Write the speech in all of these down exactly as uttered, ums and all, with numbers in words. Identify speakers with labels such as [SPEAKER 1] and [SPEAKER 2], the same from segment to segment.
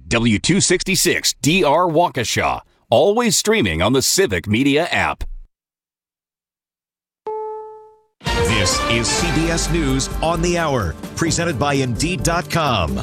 [SPEAKER 1] W two sixty-six D R Waukesha. Always streaming on the Civic Media app.
[SPEAKER 2] This is C B S News on the Hour, presented by Indeed dot com.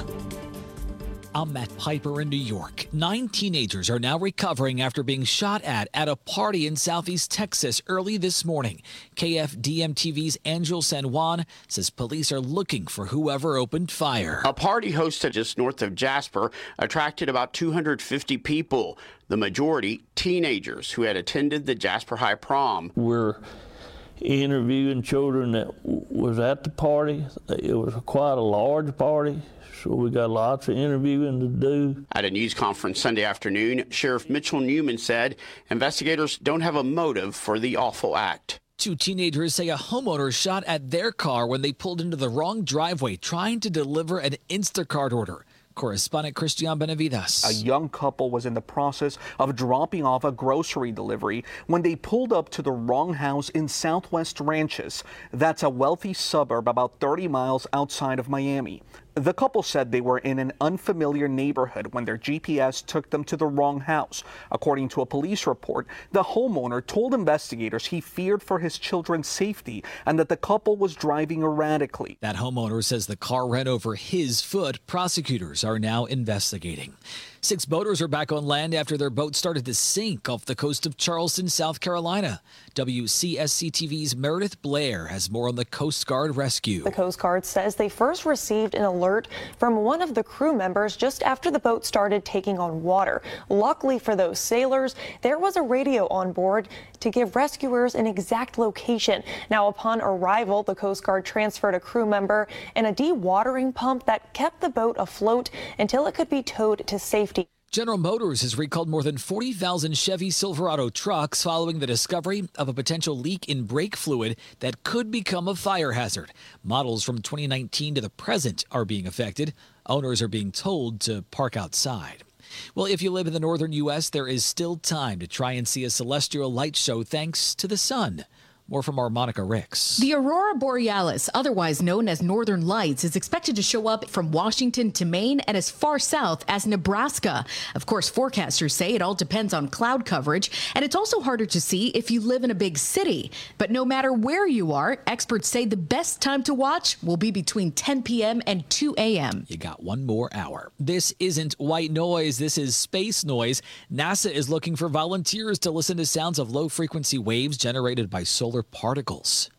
[SPEAKER 3] I'm Matt Piper in New York. Nine teenagers are now recovering after being shot at at a party in southeast Texas early this morning. K F D M T V's Angel San Juan says police are looking for whoever opened fire.
[SPEAKER 4] A party hosted just north of Jasper attracted about two hundred fifty people, the majority teenagers who had attended the Jasper High prom.
[SPEAKER 5] We're interviewing children that w- was at the party. It was quite a large party. So we got lots of interviewing to do.
[SPEAKER 4] At a news conference Sunday afternoon, Sheriff Mitchell Newman said investigators don't have a motive for the awful act.
[SPEAKER 3] Two teenagers say a homeowner shot at their car when they pulled into the wrong driveway trying to deliver an Instacart order. Correspondent Christian Benavides.
[SPEAKER 6] A young couple was in the process of dropping off a grocery delivery when they pulled up to the wrong house in Southwest Ranches. That's a wealthy suburb about thirty miles outside of Miami. The couple said they were in an unfamiliar neighborhood when their G P S took them to the wrong house. According to a police report, the homeowner told investigators he feared for his children's safety and that the couple was driving erratically.
[SPEAKER 3] That homeowner says the car ran over his foot. Prosecutors are now investigating. Six boaters are back on land after their boat started to sink off the coast of Charleston, South Carolina. W C S C T V's Meredith Blair has more on the Coast Guard rescue.
[SPEAKER 7] The Coast Guard says they first received an alert from one of the crew members just after the boat started taking on water. Luckily for those sailors, there was a radio on board to give rescuers an exact location. Now, upon arrival, the Coast Guard transferred a crew member and a dewatering pump that kept the boat afloat until it could be towed to safety.
[SPEAKER 3] General Motors has recalled more than forty thousand Chevy Silverado trucks following the discovery of a potential leak in brake fluid that could become a fire hazard. Models from twenty nineteen to the present are being affected. Owners are being told to park outside. Well, if you live in the northern U S, there is still time to try and see a celestial light show thanks to the sun. More from our Monica Ricks.
[SPEAKER 8] The Aurora Borealis, otherwise known as Northern Lights, is expected to show up from Washington to Maine and as far south as Nebraska. Of course, forecasters say it all depends on cloud coverage, and it's also harder to see if you live in a big city. But no matter where you are, experts say the best time to watch will be between ten p.m. and two a.m.
[SPEAKER 3] You got one more hour. This isn't white noise. This is space noise. NASA is looking for volunteers to listen to sounds of low-frequency waves generated by solar particles.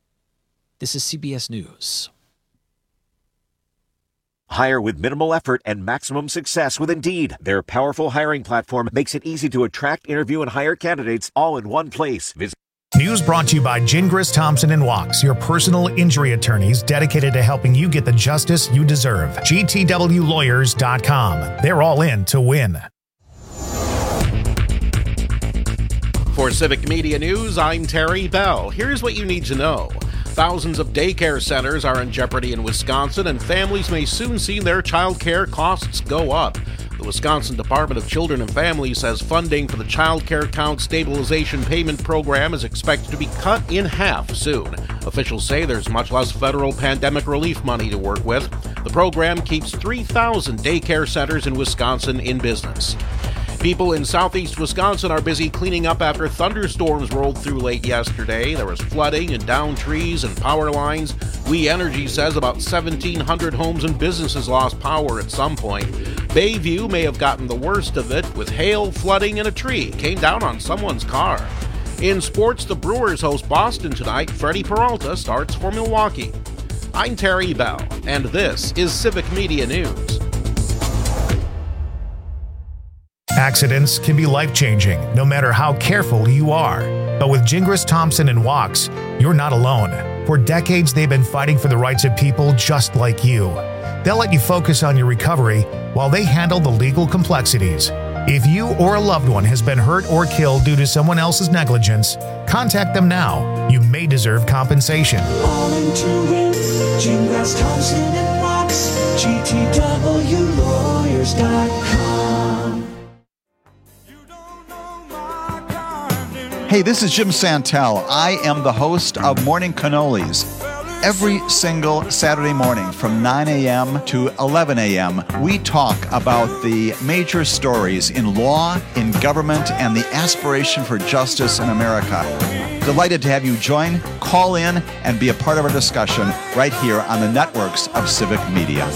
[SPEAKER 3] This is C B S News.
[SPEAKER 2] Hire with minimal effort and maximum success with Indeed. Their powerful hiring platform makes it easy to attract, interview, and hire candidates all in one place. Visit
[SPEAKER 9] News brought to you by Gingras, Thompson and Wachs, your personal injury attorneys dedicated to helping you get the justice you deserve. G T W lawyers dot com. They're all in to win.
[SPEAKER 10] For Civic Media News, I'm Terry Bell. Here's what you need to know. Thousands of daycare centers are in jeopardy in Wisconsin, and families may soon see their child care costs go up. The Wisconsin Department of Children and Families says funding for the Child Care Account Stabilization Payment Program is expected to be cut in half soon. Officials say there's much less federal pandemic relief money to work with. The program keeps three thousand daycare centers in Wisconsin in business. People in southeast Wisconsin are busy cleaning up after thunderstorms rolled through late yesterday. There was flooding and downed trees and power lines. We Energy says about seventeen hundred homes and businesses lost power at some point. Bayview may have gotten the worst of it, with hail, flooding, and a tree came down on someone's car. In sports, the Brewers host Boston tonight. Freddie Peralta starts for Milwaukee. I'm Terry Bell, and this is Civic Media News.
[SPEAKER 9] Accidents can be life-changing, no matter how careful you are. But with Gingras, Thompson and Wachs, you're not alone. For decades, they've been fighting for the rights of people just like you. They'll let you focus on your recovery while they handle the legal complexities. If you or a loved one has been hurt or killed due to someone else's negligence, contact them now. You may deserve compensation.
[SPEAKER 11] All into it, Gingras, Thompson and Wachs, G T W lawyers dot com.
[SPEAKER 12] Hey, this is Jim Santel. I am the host of Morning Cannolis. Every single Saturday morning from nine a.m. to eleven a.m., we talk about the major stories in law, in government, and the aspiration for justice in America. Delighted to have you join, call in, and be a part of our discussion right here on the networks of Civic Media.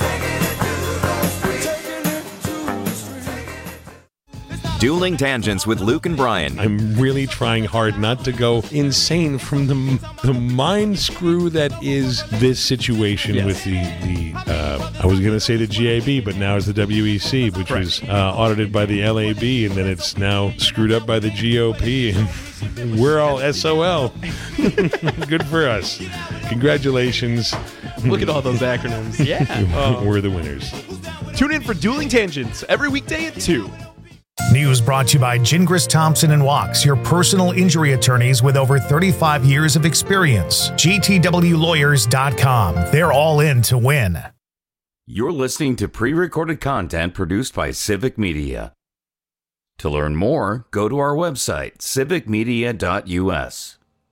[SPEAKER 13] Dueling Tangents with Luke and Brian.
[SPEAKER 14] I'm really trying hard not to go insane from the the mind screw that is this situation yes. with the, the uh, I was going to say the G A B, but now it's the W E C, which right. was uh, audited by the L A B, and then it's now screwed up by the G O P, and we're all S O L. Good for us. Congratulations.
[SPEAKER 15] Look at all those acronyms. Yeah.
[SPEAKER 14] Oh. We're the winners.
[SPEAKER 15] Tune in for Dueling Tangents every weekday at two.
[SPEAKER 9] News brought to you by Gingras Thompson and Wachs, your personal injury attorneys with over thirty-five years of experience. G T W lawyers dot com. They're all in to win.
[SPEAKER 13] You're listening to pre-recorded content produced by Civic Media. To learn more, go to our website, civic media dot u s.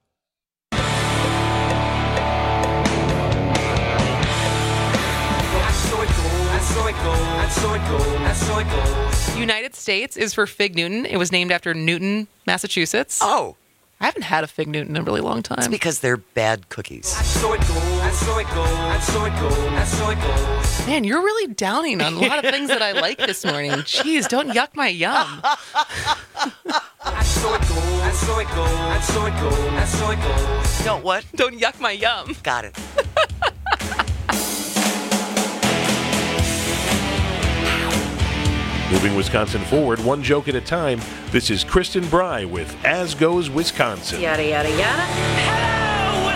[SPEAKER 16] United States is for Fig Newton. It was named after Newton, Massachusetts.
[SPEAKER 17] Oh.
[SPEAKER 16] I haven't had a Fig Newton in a really long time.
[SPEAKER 17] It's because they're bad cookies.
[SPEAKER 16] Man, you're really downing on a lot of things that I like this morning. Jeez, don't yuck my yum.
[SPEAKER 17] Don't what?
[SPEAKER 16] Don't yuck my yum.
[SPEAKER 17] Got it.
[SPEAKER 10] Moving Wisconsin forward, one joke at a time. This is Kristen Bry with As Goes Wisconsin.
[SPEAKER 18] Yada, yada, yada. Hello,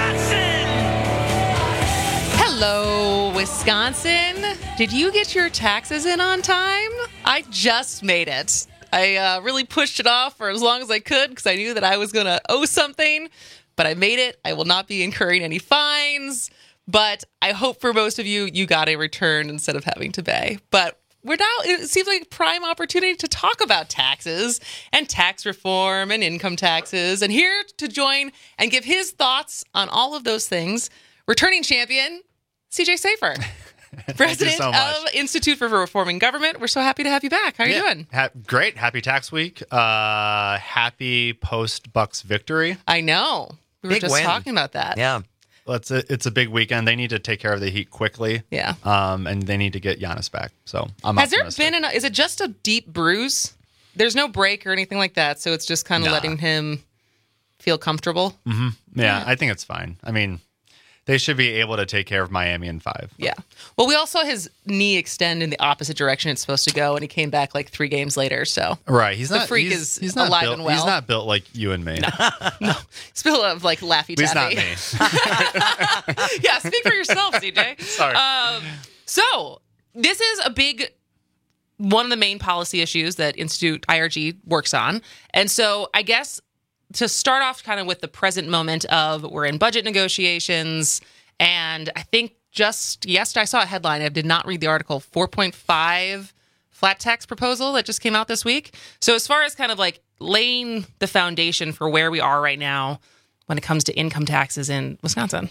[SPEAKER 18] Wisconsin!
[SPEAKER 16] Hello, Wisconsin. Did you get your taxes in on time? I just made it. I uh, really pushed it off for as long as I could because I knew that I was going to owe something, but I made it. I will not be incurring any fines, but I hope for most of you, you got a return instead of having to pay. But we're now, it seems like a prime opportunity to talk about taxes and tax reform and income taxes. And here to join and give his thoughts on all of those things, returning champion, C J Safer, president
[SPEAKER 19] so
[SPEAKER 16] of Institute for Reforming Government. We're so happy to have you back. How are
[SPEAKER 19] yeah.
[SPEAKER 16] you doing?
[SPEAKER 19] Ha- great. Happy tax week. Uh, happy post-Bucks victory.
[SPEAKER 16] I know. We were
[SPEAKER 17] Big
[SPEAKER 16] just
[SPEAKER 17] win.
[SPEAKER 16] talking about that.
[SPEAKER 17] Yeah.
[SPEAKER 19] Well, it's a, it's a big weekend. They need to take care of the Heat quickly.
[SPEAKER 16] Yeah.
[SPEAKER 19] Um, and they need to get Giannis back. So I'm
[SPEAKER 16] Has
[SPEAKER 19] optimistic.
[SPEAKER 16] there been an, is it just a deep bruise? There's no break or anything like that. So it's just kind of
[SPEAKER 19] Nah.
[SPEAKER 16] letting him feel comfortable.
[SPEAKER 19] Mm-hmm. Yeah,
[SPEAKER 16] Yeah.
[SPEAKER 19] I think it's fine. I mean, they should be able to take care of Miami in five.
[SPEAKER 16] Yeah. Well, we all saw his knee extend in the opposite direction it's supposed to go, and he came back like three games later. So
[SPEAKER 19] Right. He's
[SPEAKER 16] the
[SPEAKER 19] not,
[SPEAKER 16] freak
[SPEAKER 19] he's,
[SPEAKER 16] is
[SPEAKER 19] he's not
[SPEAKER 16] alive
[SPEAKER 19] built,
[SPEAKER 16] and well.
[SPEAKER 19] He's not built like you and me.
[SPEAKER 16] No, he's full of like Laffy
[SPEAKER 19] At
[SPEAKER 16] Taffy.
[SPEAKER 19] least not me.
[SPEAKER 16] Yeah, speak for yourself, C J.
[SPEAKER 19] Sorry.
[SPEAKER 16] Um, so this is a big one of the main policy issues that Institute I R G works on, and so I guess to start off kind of with the present moment of we're in budget negotiations. And I think just yesterday I saw a headline. I did not read the article. four point five flat tax proposal that just came out this week. So as far as kind of like laying the foundation for where we are right now when it comes to income taxes in Wisconsin.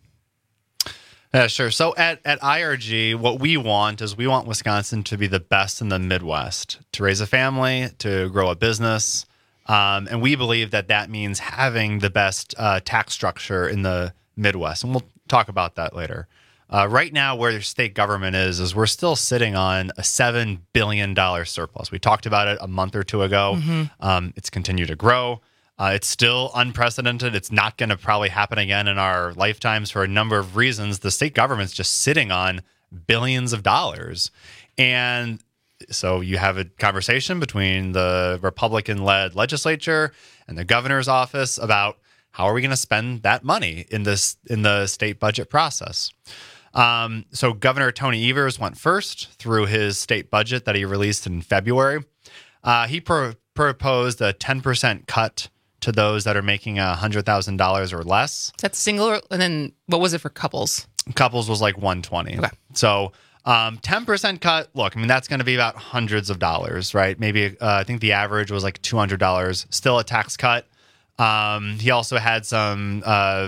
[SPEAKER 19] Yeah, sure. So at, at I R G, what we want is we want Wisconsin to be the best in the Midwest, to raise a family, to grow a business. Um, and we believe that that means having the best uh, tax structure in the Midwest. And we'll talk about that later. Uh, right now, where the state government is, is we're still sitting on a seven billion dollars surplus. We talked about it a month or two ago.
[SPEAKER 16] Mm-hmm.
[SPEAKER 19] Um, it's continued to grow. Uh, it's still unprecedented. It's not going to probably happen again in our lifetimes for a number of reasons. The state government's just sitting on billions of dollars. And so you have a conversation between the Republican-led legislature and the governor's office about how are we going to spend that money in this in the state budget process? Um, so Governor Tony Evers went first through his state budget that he released in February. Uh, he pro- proposed a ten percent cut to those that are making one hundred thousand dollars or less.
[SPEAKER 16] That's single, and then what was it for couples?
[SPEAKER 19] Couples was like one hundred twenty.
[SPEAKER 16] Okay.
[SPEAKER 19] So um, ten percent cut, look, I mean, that's going to be about hundreds of dollars, right? Maybe uh, I think the average was like two hundred dollars. Still a tax cut. Um, he also had some uh,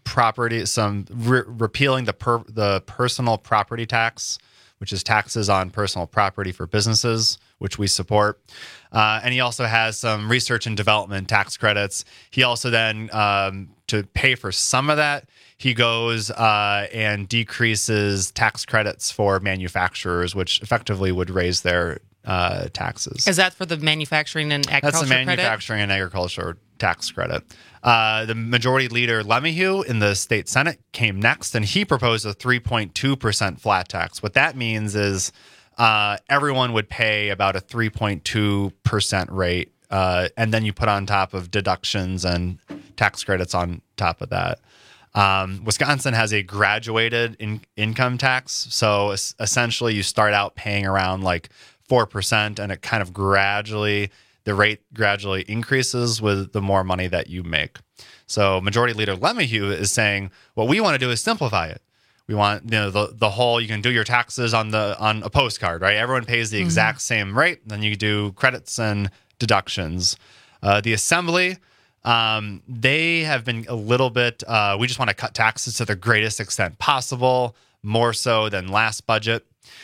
[SPEAKER 19] property, some re- repealing the per, the personal property tax, which is taxes on personal property for businesses, which we support. Uh, and he also has some research and development tax credits. He also then, um, to pay for some of that, he goes uh, and decreases tax credits for manufacturers, which effectively would raise their uh, taxes.
[SPEAKER 16] Is that for the manufacturing and agriculture
[SPEAKER 19] That's the
[SPEAKER 16] credit?
[SPEAKER 19] manufacturing and agriculture tax credit. Uh, the majority leader, LeMahieu, in the state Senate came next, and he proposed a three point two percent flat tax. What that means is uh, everyone would pay about a three point two percent rate, uh, and then you put on top of deductions and tax credits on top of that. Um, Wisconsin has a graduated in- income tax. So es- essentially you start out paying around like four percent, and it kind of gradually, the rate gradually increases with the more money that you make. So Majority Leader LeMahieu is saying, what we want to do is simplify it. We want, you know, the, the whole, you can do your taxes on the, on a postcard, right? Everyone pays the mm-hmm. exact same rate. Then you do credits and deductions. Uh, the Assembly, Um, they have been a little bit, uh, we just want to cut taxes to the greatest extent possible, more so than last budget.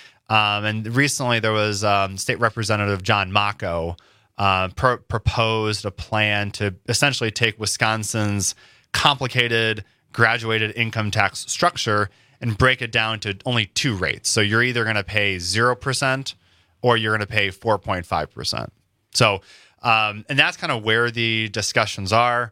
[SPEAKER 19] Um, and recently there was um, State Representative John Mocco uh, pro- proposed a plan to essentially take Wisconsin's complicated graduated income tax structure and break it down to only two rates. So you're either going to pay zero percent or you're going to pay four point five percent. So Um, and that's kind of where the discussions are.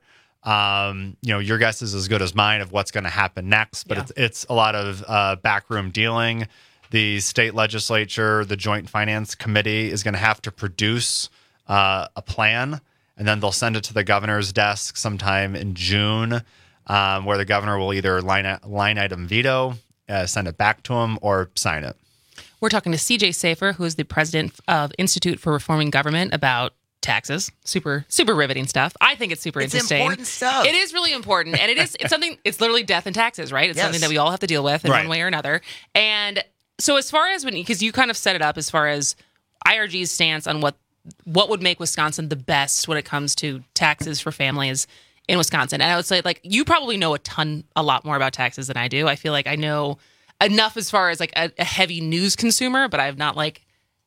[SPEAKER 19] Um, you know, your guess is as good as mine of what's going to happen next, but yeah. it's, it's a lot of uh, backroom dealing. The state legislature, the Joint Finance Committee, is going to have to produce uh, a plan, and then they'll send it to the governor's desk sometime in June, um, where the governor will either line, line item veto, uh, send it back to him, or sign it.
[SPEAKER 16] We're talking to C J Safer, who is the president of Institute for Reforming Government, about taxes. Super, super riveting stuff. I think it's super
[SPEAKER 17] it's
[SPEAKER 16] interesting.
[SPEAKER 17] Important stuff.
[SPEAKER 16] It is really important. And it is, it's something, it's literally death and taxes, right? It's
[SPEAKER 17] yes.
[SPEAKER 16] something that we all have to deal with in
[SPEAKER 19] right.
[SPEAKER 16] one way or another. And so as far as when, because you kind of set it up as far as I R G's stance on what, what would make Wisconsin the best when it comes to taxes for families in Wisconsin. And I would say, like, you probably know a ton, a lot more about taxes than I do. I feel like I know enough as far as like a, a heavy news consumer, but I'm not like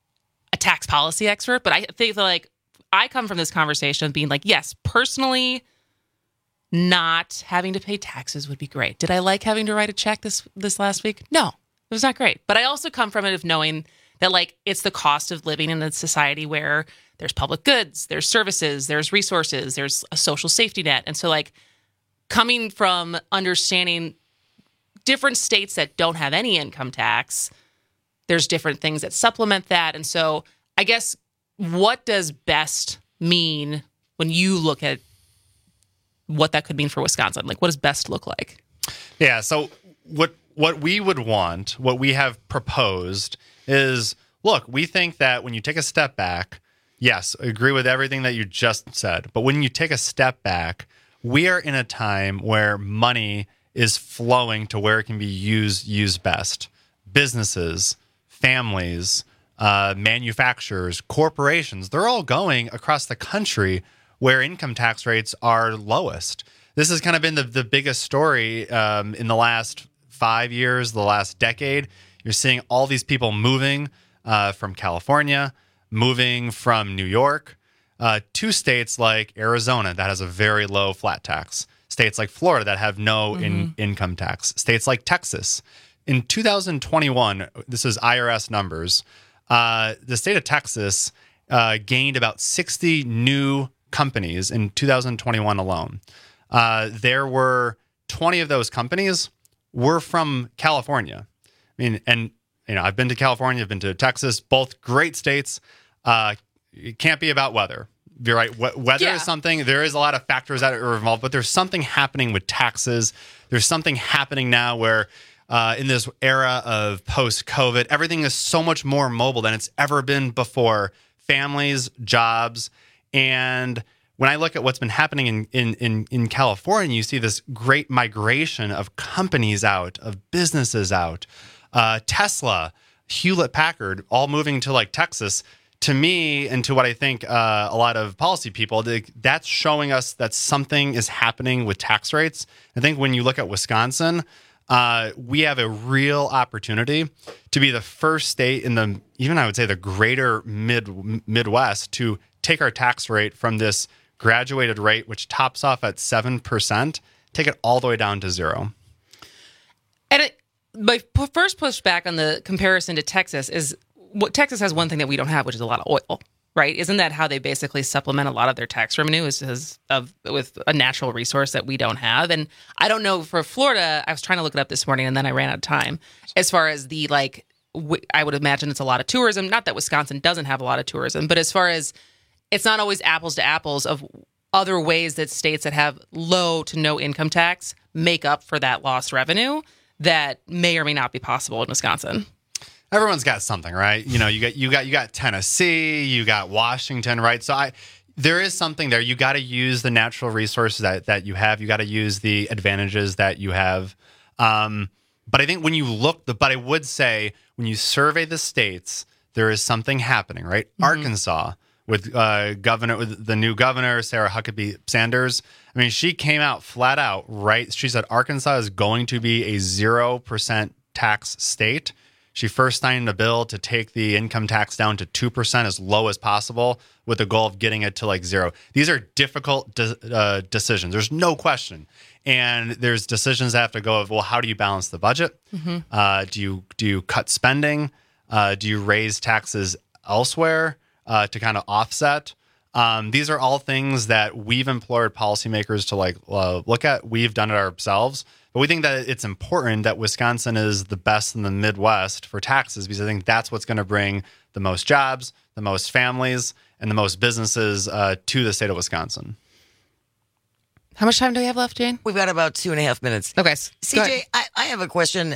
[SPEAKER 16] a tax policy expert. But I think that, like, I come from this conversation being like, yes, personally, not having to pay taxes would be great. Did I like having to write a check this this last week? No, it was not great. But I also come from it of knowing that, like, it's the cost of living in a society where there's public goods, there's services, there's resources, there's a social safety net. And so, like, coming from understanding different states that don't have any income tax, there's different things that supplement that. And so I guess, what does best mean when you look at what that could mean for Wisconsin? Like, what does best look like?
[SPEAKER 19] Yeah, so what what we would want, what we have proposed is, look, we think that when you take a step back, yes, I agree with everything that you just said, but when you take a step back, we are in a time where money is flowing to where it can be used used best. Businesses, families, Uh, manufacturers, corporations, they're all going across the country where income tax rates are lowest. This has kind of been the, the biggest story um, in the last five years, the last decade. You're seeing all these people moving uh, from California, moving from New York, uh, to states like Arizona that has a very low flat tax, states like Florida that have no mm-hmm. in, income tax, states like Texas. In two thousand twenty-one, this is I R S numbers, Uh, the state of Texas uh, gained about sixty new companies in two thousand twenty-one alone. Uh, there were twenty of those companies were from California. I mean, and you know, I've been to California, I've been to Texas, both great states. Uh, it can't be about weather. You're right. We- weather yeah. is something. There is a lot of factors that are involved, but there's something happening with taxes. There's something happening now where. Uh, in this era of post-COVID, everything is so much more mobile than it's ever been before. Families, jobs, and when I look at what's been happening in, in, in, in California, you see this great migration of companies out, of businesses out. Uh, Tesla, Hewlett-Packard, all moving to like Texas. to me, and to what I think uh, a lot of policy people, that's showing us that something is happening with tax rates. I think when you look at Wisconsin, uh, we have a real opportunity to be the first state in the, even I would say the greater mid Midwest, to take our tax rate from this graduated rate, which tops off at seven percent, take it all the way down to zero.
[SPEAKER 20] And it, my p- first pushback on the comparison to Texas is, what Texas has one thing that we don't have, which is a lot of oil, right? Isn't that how they basically supplement a lot of their tax revenue, is, is of with a natural resource that we don't have? And I don't know for Florida. I was trying to look it up this morning, and then I ran out of time. As far as the like, w- I would imagine it's a lot of tourism. Not that Wisconsin doesn't have a lot of tourism, but as far as it's not always apples to apples of other ways that states that have low to no income tax make up for that lost revenue that may or may not be possible in Wisconsin.
[SPEAKER 19] Everyone's got something, right? You know, you got you got you got Tennessee, you got Washington, right? So I there is something there. You got to use the natural resources that, that you have. You got to use the advantages that you have. Um, but I think when you look, the, but I would say when you survey the states, there is something happening, right? Mm-hmm. Arkansas with uh, governor, with the new governor, Sarah Huckabee Sanders. I mean, she came out flat out, right? She said Arkansas is going to be a zero percent tax state. She first signed a bill to take the income tax down to two percent, as low as possible, with the goal of getting it to like zero. These are difficult de- uh, decisions. There's no question. And there's decisions that have to go of, well, how do you balance the budget? Mm-hmm. Uh, do you do you cut spending? Uh, do you raise taxes elsewhere uh, to kind of offset? Um, these are all things that we've implored policymakers to like uh, look at. We've done it ourselves. But we think that it's important that Wisconsin is the best in the Midwest for taxes, because I think that's what's going to bring the most jobs, the most families, and the most businesses uh, to the state of Wisconsin.
[SPEAKER 20] How much time do we have left, Jane?
[SPEAKER 17] We've got about two and a half minutes.
[SPEAKER 20] Okay.
[SPEAKER 17] C J, I, I have a question.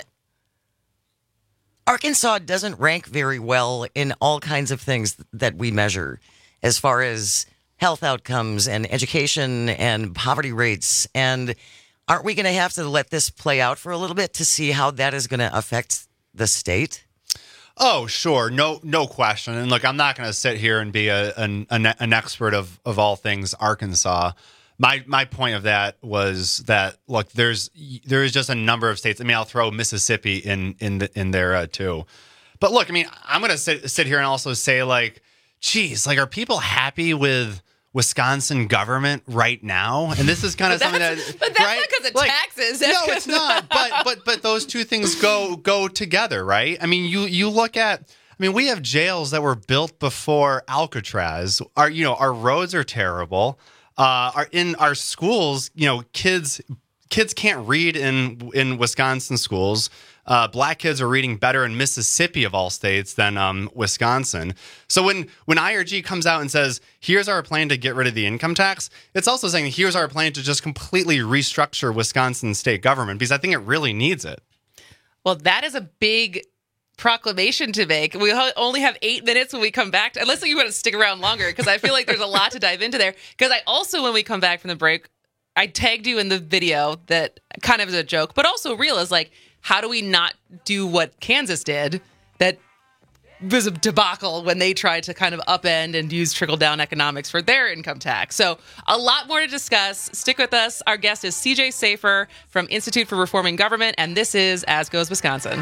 [SPEAKER 17] Arkansas doesn't rank very well in all kinds of things that we measure, as far as health outcomes and education and poverty rates. And aren't we going to have to let this play out for a little bit to see how that is going to affect the state?
[SPEAKER 19] Oh, sure. No, no question. And look, I'm not going to sit here and be a, an, an expert of, of all things Arkansas. My my point of that was that, look, there's there is just a number of states. I mean, I'll throw Mississippi in in the, in there uh, too. But look, I mean, I'm going to sit sit here and also say, like, geez, like, are people happy with Wisconsin government right now? And this is kind of something that,
[SPEAKER 20] but that's
[SPEAKER 19] right?
[SPEAKER 20] not because of
[SPEAKER 19] like,
[SPEAKER 20] taxes. That's
[SPEAKER 19] no, it's not. But but but those two things go go together, right? I mean, you you look at. I mean, we have jails that were built before Alcatraz. Our you know our roads are terrible. Uh, our in our schools, you know, kids kids can't read in in Wisconsin schools. Uh, black kids are reading better in Mississippi, of all states, than um, Wisconsin. So when, when I R G comes out and says, here's our plan to get rid of the income tax, it's also saying, here's our plan to just completely restructure Wisconsin state government, because I think it really needs it.
[SPEAKER 20] Well, that is a big proclamation to make. We only have eight minutes when we come back, to, unless you want to stick around longer, because I feel like there's a lot to dive into there. Because I also, when we come back from the break, I tagged you in the video that kind of is a joke, but also real, is like, how do we not do what Kansas did that was a debacle when they tried to kind of upend and use trickle-down economics for their income tax? So a lot more to discuss. Stick with us. Our guest is C J Safer from Institute for Reforming Government, and this is As Goes Wisconsin.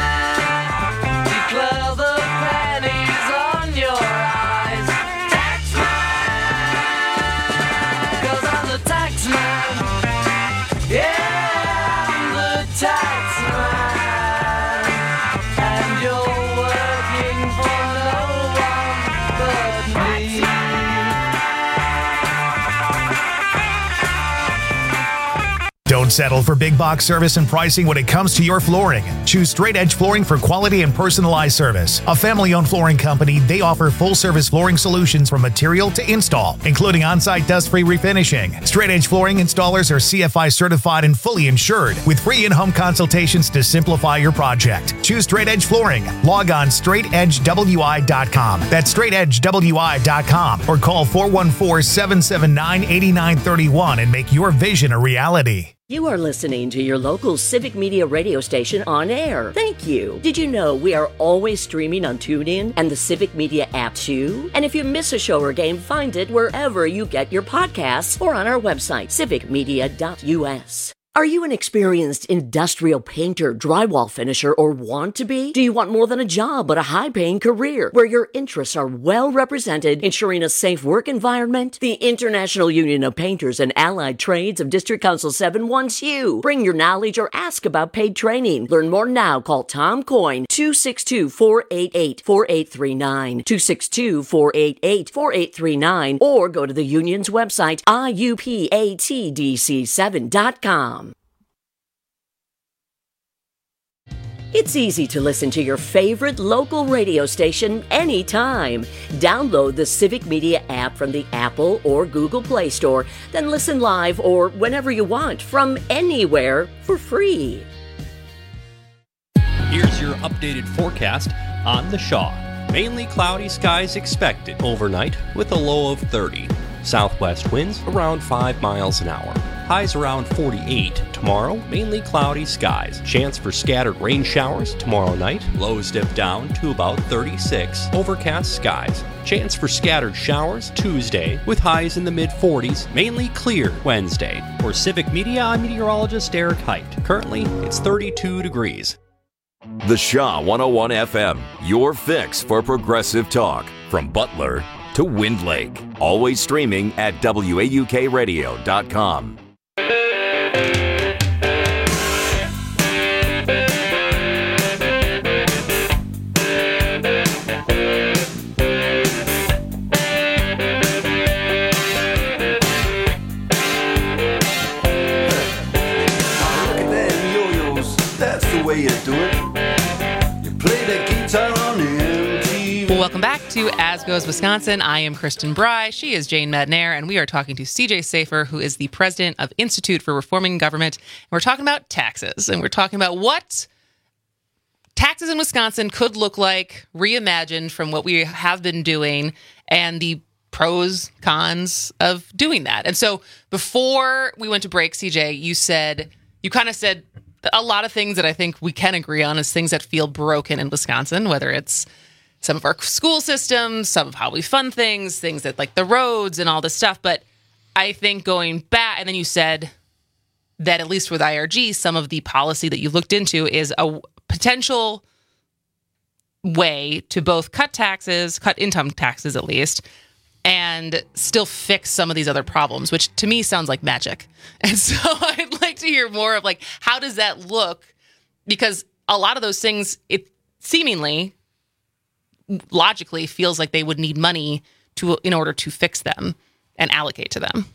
[SPEAKER 18] Declare the pennies on your eyes. Tax man, 'cause I'm the tax man. Yeah, I'm the tax
[SPEAKER 9] Don't settle for big box service and pricing when it comes to your flooring. Choose Straight Edge Flooring for quality and personalized service. A family-owned flooring company, they offer full-service flooring solutions from material to install, including on-site dust-free refinishing. Straight Edge Flooring installers are C F I certified and fully insured, with free in-home consultations to simplify your project. Choose Straight Edge Flooring. Log on straight edge w i dot com. That's straight edge w i dot com, or call four one four, seven seven nine, eight nine three one and make your vision a reality.
[SPEAKER 21] You are listening to your local Civic Media radio station on air. Thank you. Did you know we are always streaming on TuneIn and the Civic Media app too? And if you miss a show or game, find it wherever you get your podcasts or on our website, civic media dot u s. Are you an experienced industrial painter, drywall finisher, or want to be? Do you want more than a job, but a high-paying career where your interests are well represented, ensuring a safe work environment? The International Union of Painters and Allied Trades of District Council seven wants you. Bring your knowledge or ask about paid training. Learn more now. Call Tom Coyne, two six two, four eight eight, four eight three nine, two six two, four eight eight, four eight three nine, or go to the union's website, I U P A T D C seven dot com. It's easy to listen to your favorite local radio station anytime. Download the Civic Media app from the Apple or Google Play Store, then listen live or whenever you want from anywhere for free.
[SPEAKER 22] Here's your updated forecast on the Shaw. Mainly cloudy skies expected overnight with a low of thirty. Southwest winds around five miles an hour. Highs around forty-eight. Tomorrow, mainly cloudy skies. Chance for scattered rain showers tomorrow night. Lows dip down to about thirty-six. Overcast skies. Chance for scattered showers Tuesday with highs in the mid forties. Mainly clear Wednesday. For Civic Media, I'm meteorologist Eric Height. Currently, it's thirty-two degrees.
[SPEAKER 23] The Shaw one oh one F M, your fix for progressive talk. From Butler to Wind Lake. Always streaming at W A U K radio dot com.
[SPEAKER 11] You do it. You play the guitar on the M T V.
[SPEAKER 20] Welcome back to As Goes Wisconsin. I am Kristen Bry. She is Jane Madnair, and we are talking to C J Safer, who is the president of Institute for Reforming Government. And we're talking about taxes, and we're talking about what taxes in Wisconsin could look like, reimagined from what we have been doing, and the pros, cons of doing that. And so before we went to break, C J, you said, you kind of said, a lot of things that I think we can agree on is things that feel broken in Wisconsin, whether it's some of our school systems, some of how we fund things, things that like the roads and all this stuff. But I think going back, and then you said that at least with I R G, some of the policy that you looked into is a potential way to both cut taxes, cut income taxes at least, and still fix some of these other problems, which to me sounds like magic. And so I'd like to hear more of like, how does that look? Because a lot of those things, it seemingly, logically feels like they would need money to in order to fix them and allocate to them.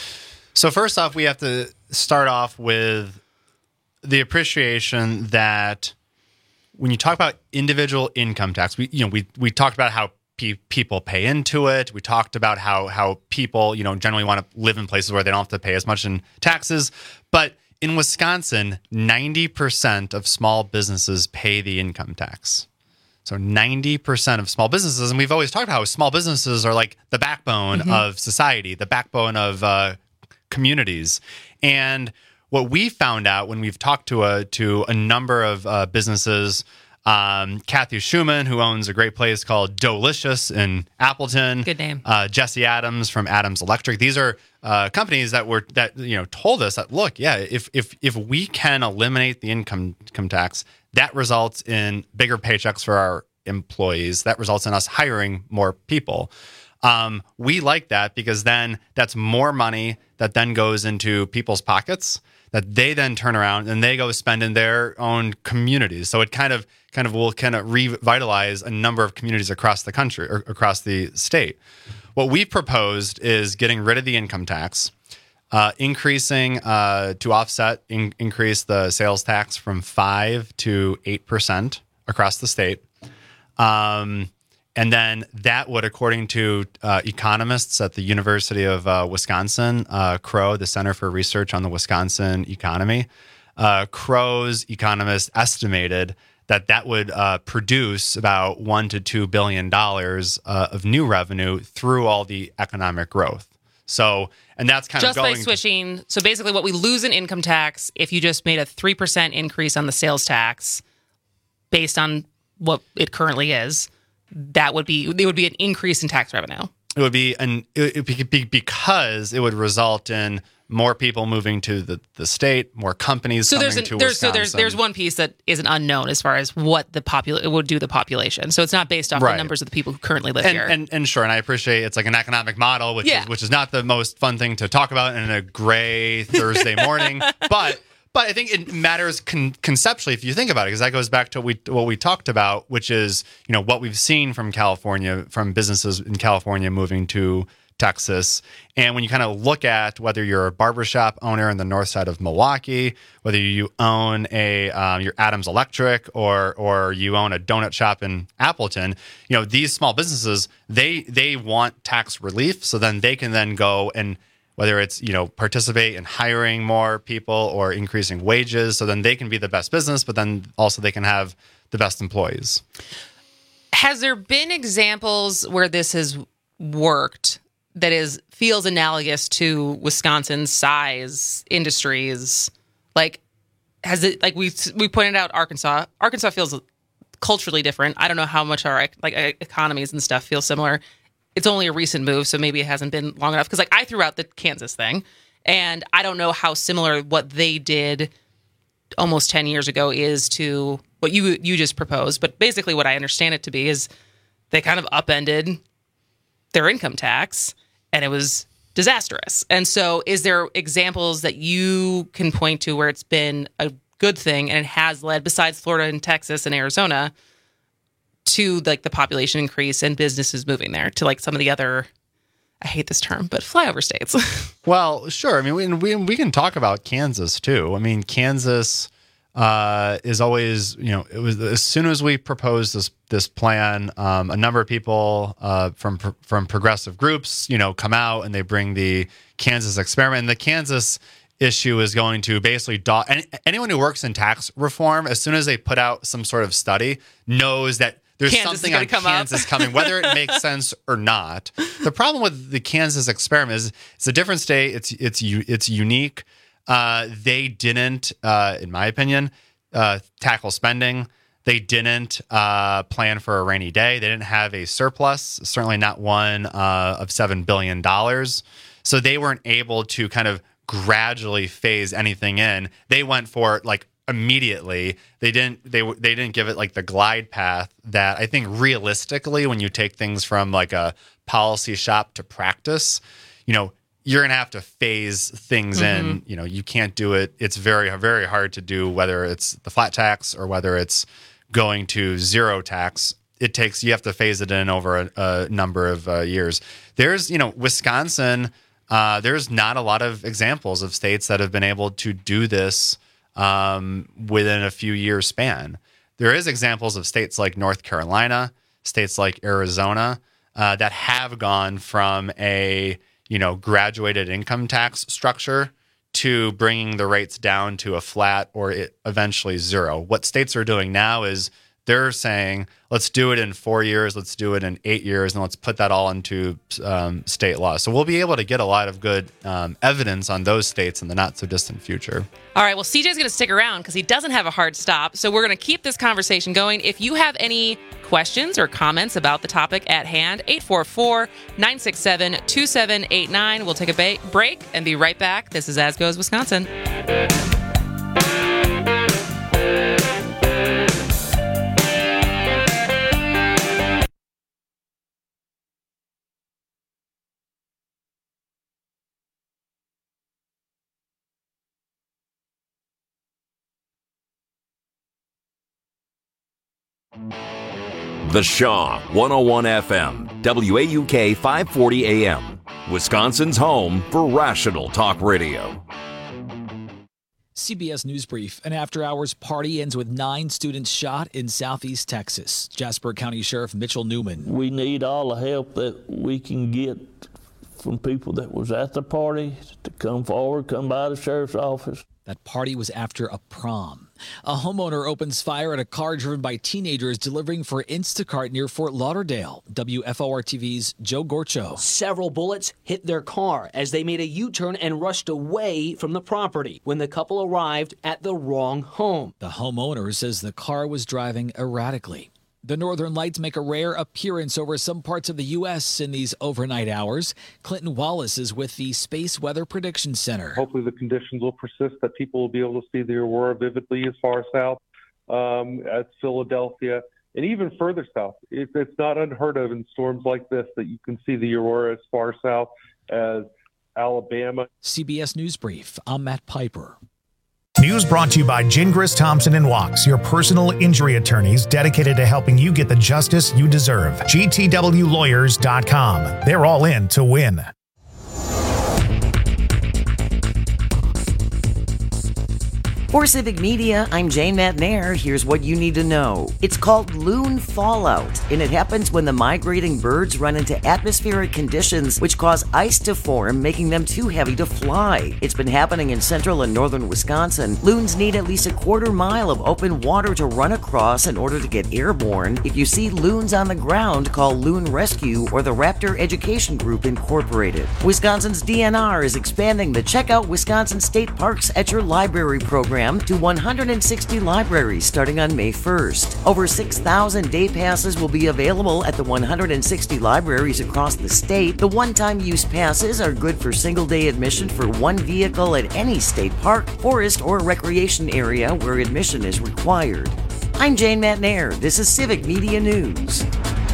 [SPEAKER 19] So first off, we have to start off with the appreciation that when you talk about individual income tax, we you know we we talked about how people pay into it. We talked about how how people, you know, generally want to live in places where they don't have to pay as much in taxes. But in Wisconsin, ninety percent of small businesses pay the income tax. So ninety percent of small businesses, and we've always talked about how small businesses are like the backbone mm-hmm. of society, the backbone of uh, communities. And what we found out when we've talked to a, to a number of uh, businesses, Um, Kathy Schumann, who owns a great place called Dolicious in Appleton.
[SPEAKER 20] Good name.
[SPEAKER 19] Uh, Jesse Adams from Adams Electric. These are uh, companies that were that you know told us that look, yeah, if if if we can eliminate the income income tax, that results in bigger paychecks for our employees. That results in us hiring more people. Um, we like that because then that's more money that then goes into people's pockets that they then turn around and they go spend in their own communities. So it kind of kind of will kind of revitalize a number of communities across the country or across the state. What we proposed is getting rid of the income tax, uh, increasing uh, to offset, in, increase the sales tax from five to eight percent across the state. Um, and then that would, according to uh, economists at the University of uh, Wisconsin, uh, Crow, the Center for Research on the Wisconsin Economy, uh, Crow's economists estimated that that would uh, produce about one to two billion dollars uh, of new revenue through all the economic growth. So, and that's kind
[SPEAKER 20] just
[SPEAKER 19] of going
[SPEAKER 20] by switching. So basically, what we lose in income tax if you just made a three percent increase on the sales tax, based on what it currently is, that would be it would be an increase in tax revenue.
[SPEAKER 19] It would be an it would be because it would result in more people moving to the, the state, more companies
[SPEAKER 20] so
[SPEAKER 19] coming
[SPEAKER 20] there's an,
[SPEAKER 19] to
[SPEAKER 20] there's,
[SPEAKER 19] Wisconsin.
[SPEAKER 20] So there's there's one piece that is an unknown as far as what the popula- it would do the population. So it's not based off
[SPEAKER 19] Right.
[SPEAKER 20] the numbers of the people who currently live
[SPEAKER 19] and,
[SPEAKER 20] here.
[SPEAKER 19] And, and sure, and I appreciate it's like an economic model, which
[SPEAKER 20] Yeah.
[SPEAKER 19] is which is not the most fun thing to talk about in a gray Thursday morning, but. But I think it matters con- conceptually if you think about it, because that goes back to we, what we talked about, which is, you know, what we've seen from California, from businesses in California moving to Texas. And when you kind of look at whether you're a barbershop owner in the north side of Milwaukee, whether you own a um, your Adams Electric or or you own a donut shop in Appleton, you know, these small businesses, they they want tax relief, so then they can then go and whether it's, you know, participate in hiring more people or increasing wages, so then they can be the best business, but then also they can have the best employees.
[SPEAKER 20] Has there been examples where this has worked that is feels analogous to Wisconsin's size industries? Like, has it, like we we pointed out Arkansas. Arkansas feels culturally different. I don't know how much our like economies and stuff feel similar. It's only a recent move, so maybe it hasn't been long enough. Because like I threw out the Kansas thing, and I don't know how similar what they did almost ten years ago is to what you you just proposed. But basically, what I understand it to be is they kind of upended their income tax, and it was disastrous. And so, is there examples that you can point to where it's been a good thing and it has led, besides Florida and Texas and Arizona, to like the population increase and businesses moving there to like some of the other, I hate this term, but flyover states?
[SPEAKER 19] Well, sure. I mean, we, we, we can talk about Kansas too. I mean, Kansas uh, is always, you know, it was as soon as we proposed this this plan, um, a number of people uh, from from progressive groups, you know, come out and they bring the Kansas experiment. And the Kansas issue is going to basically do- any, anyone who works in tax reform, as soon as they put out some sort of study, knows that there's
[SPEAKER 20] Kansas
[SPEAKER 19] something on
[SPEAKER 20] come
[SPEAKER 19] Kansas coming, whether it makes sense or not. The problem with the Kansas experiment is it's a different state. It's it's it's unique. Uh, they didn't, uh, in my opinion, uh, tackle spending. They didn't uh, plan for a rainy day. They didn't have a surplus, certainly not one uh, of seven billion dollars. So they weren't able to kind of gradually phase anything in. They went for like immediately. They didn't they they didn't give it like the glide path that I think realistically, when you take things from like a policy shop to practice, you know, you're going to have to phase things mm-hmm. in. You know, you can't do it. It's very, very hard to do, whether it's the flat tax or whether it's going to zero tax. It takes, you have to phase it in over a, a number of uh, years. There's, you know, Wisconsin, uh, there's not a lot of examples of states that have been able to do this um, within a few years span. There is examples of states like North Carolina, states like Arizona, uh, that have gone from a, you know, graduated income tax structure to bringing the rates down to a flat or it eventually zero. What states are doing now is they're saying, let's do it in four years, let's do it in eight years, and let's put that all into um, state law. So we'll be able to get a lot of good um, evidence on those states in the not so distant future.
[SPEAKER 20] All right, well, C J's going to stick around because he doesn't have a hard stop. So we're going to keep this conversation going. If you have any questions or comments about the topic at hand, eight four four, nine six seven, two seven eight nine. We'll take a ba- break and be right back. This is As Goes Wisconsin.
[SPEAKER 23] The Shaw one oh one F M, W A U K five forty A M, Wisconsin's home for rational talk radio.
[SPEAKER 3] C B S News Brief. An after-hours party ends with nine students shot in southeast Texas. Jasper County Sheriff Mitchell Newman.
[SPEAKER 1] We need all the help that we can get from people that was at the party to come forward, come by the sheriff's office.
[SPEAKER 3] That party was after a prom. A homeowner opens fire at a car driven by teenagers delivering for Instacart near Fort Lauderdale. W F O R T V's Joe Gorcho.
[SPEAKER 4] Several bullets hit their car as they made a U-turn and rushed away from the property when the couple arrived at the wrong home.
[SPEAKER 3] The homeowner says the car was driving erratically. The Northern Lights make a rare appearance over some parts of the U S in these overnight hours. Clinton Wallace is with the Space Weather Prediction Center.
[SPEAKER 5] Hopefully the conditions will persist, that people will be able to see the aurora vividly as far south um, as Philadelphia and even further south. It, it's not unheard of in storms like this that you can see the aurora as far south as Alabama.
[SPEAKER 3] C B S News Brief, I'm Matt Piper.
[SPEAKER 9] News brought to you by Gingras, Thompson and Wachs, your personal injury attorneys dedicated to helping you get the justice you deserve. G T W lawyers dot com. They're all in to win.
[SPEAKER 17] For Civic Media, I'm Jane Matnair. Here's what you need to know. It's called loon fallout, and it happens when the migrating birds run into atmospheric conditions which cause ice to form, making them too heavy to fly. It's been happening in central and northern Wisconsin. Loons need at least a quarter mile of open water to run across in order to get airborne. If you see loons on the ground, call Loon Rescue or the Raptor Education Group Incorporated. Wisconsin's D N R is expanding the Check Out Wisconsin State Parks at Your Library program to one hundred sixty libraries starting on May first. Over six thousand day passes will be available at the one hundred sixty libraries across the state. The one-time use passes are good for single-day admission for one vehicle at any state park, forest, or recreation area where admission is required. I'm Jane Matnair. This is Civic Media News.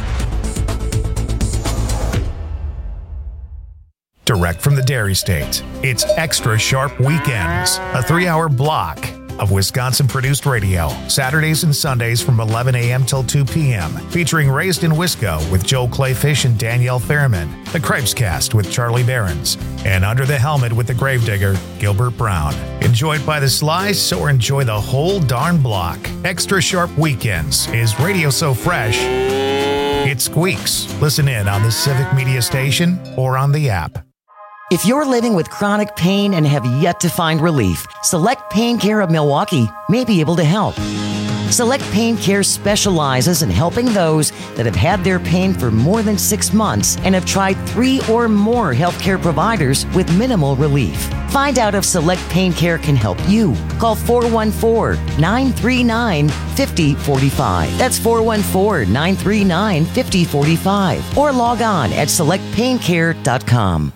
[SPEAKER 9] Direct from the Dairy State, it's Extra Sharp Weekends, a three-hour block of Wisconsin-produced radio, Saturdays and Sundays from eleven a.m. till two p.m., featuring Raised in Wisco with Joel Clayfish and Danielle Fairman, The Cripes Cast with Charlie Behrens, and Under the Helmet with the Gravedigger, Gilbert Brown. Enjoyed by the slice or enjoy the whole darn block. Extra Sharp Weekends is radio so fresh, it squeaks. Listen in on the Civic Media Station or on the app.
[SPEAKER 17] If you're living with chronic pain and have yet to find relief, Select Pain Care of Milwaukee may be able to help. Select Pain Care specializes in helping those that have had their pain for more than six months and have tried three or more healthcare providers with minimal relief. Find out if Select Pain Care can help you. Call four one four, nine three nine, five zero four five. That's four one four, nine three nine, five zero four five. Or log on at select pain care dot com.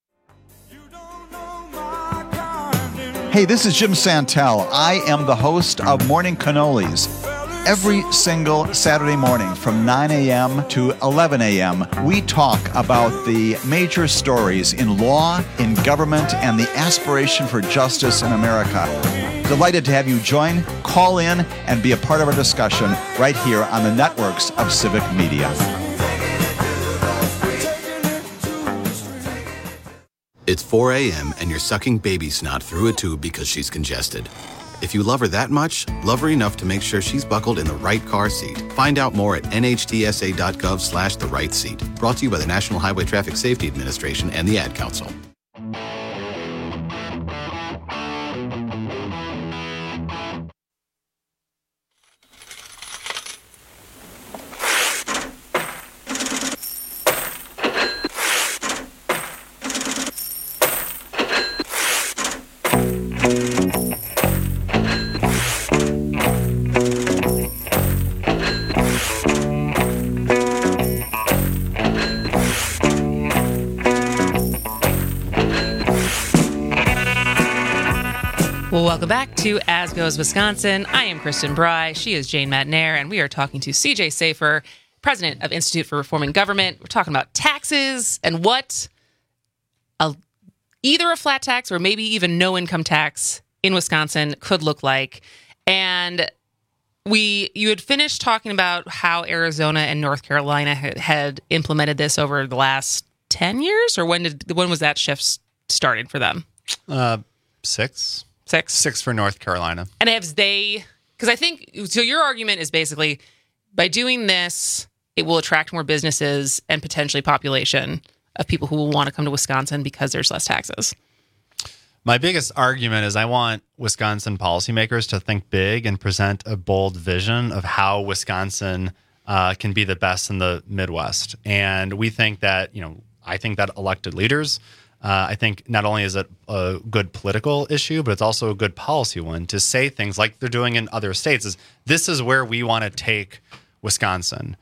[SPEAKER 12] Hey, this is Jim Santel. I am the host of Morning Cannolis. Every single Saturday morning from nine a.m. to eleven a.m., we talk about the major stories in law, in government, and the aspiration for justice in America. Delighted to have you join, call in, and be a part of our discussion right here on the networks of Civic Media.
[SPEAKER 6] It's four a.m. and you're sucking baby snot through a tube because she's congested. If you love her that much, love her enough to make sure she's buckled in the right car seat. Find out more at N H T S A dot gov slash the right seat. Brought to you by the National Highway Traffic Safety Administration and the Ad Council.
[SPEAKER 20] Welcome back to As Goes Wisconsin. I am Kristen Bry. She is Jane Matnair, and we are talking to C J Safer, president of Institute for Reforming Government. We're talking about taxes and what a, either a flat tax or maybe even no income tax in Wisconsin could look like. And we, you had finished talking about how Arizona and North Carolina had, had implemented this over the last ten years, or when did when was that shift started for them?
[SPEAKER 19] Uh, six.
[SPEAKER 20] Six.
[SPEAKER 19] Six for North Carolina.
[SPEAKER 20] And have they, because I think, so your argument is basically, by doing this, it will attract more businesses and potentially population of people who will want to come to Wisconsin because there's less taxes.
[SPEAKER 19] My biggest argument is I want Wisconsin policymakers to think big and present a bold vision of how Wisconsin uh, can be the best in the Midwest. And we think that, you know, I think that elected leaders, uh, I think not only is it a good political issue, but it's also a good policy one to say things like they're doing in other states is this is where we want to take Wisconsin.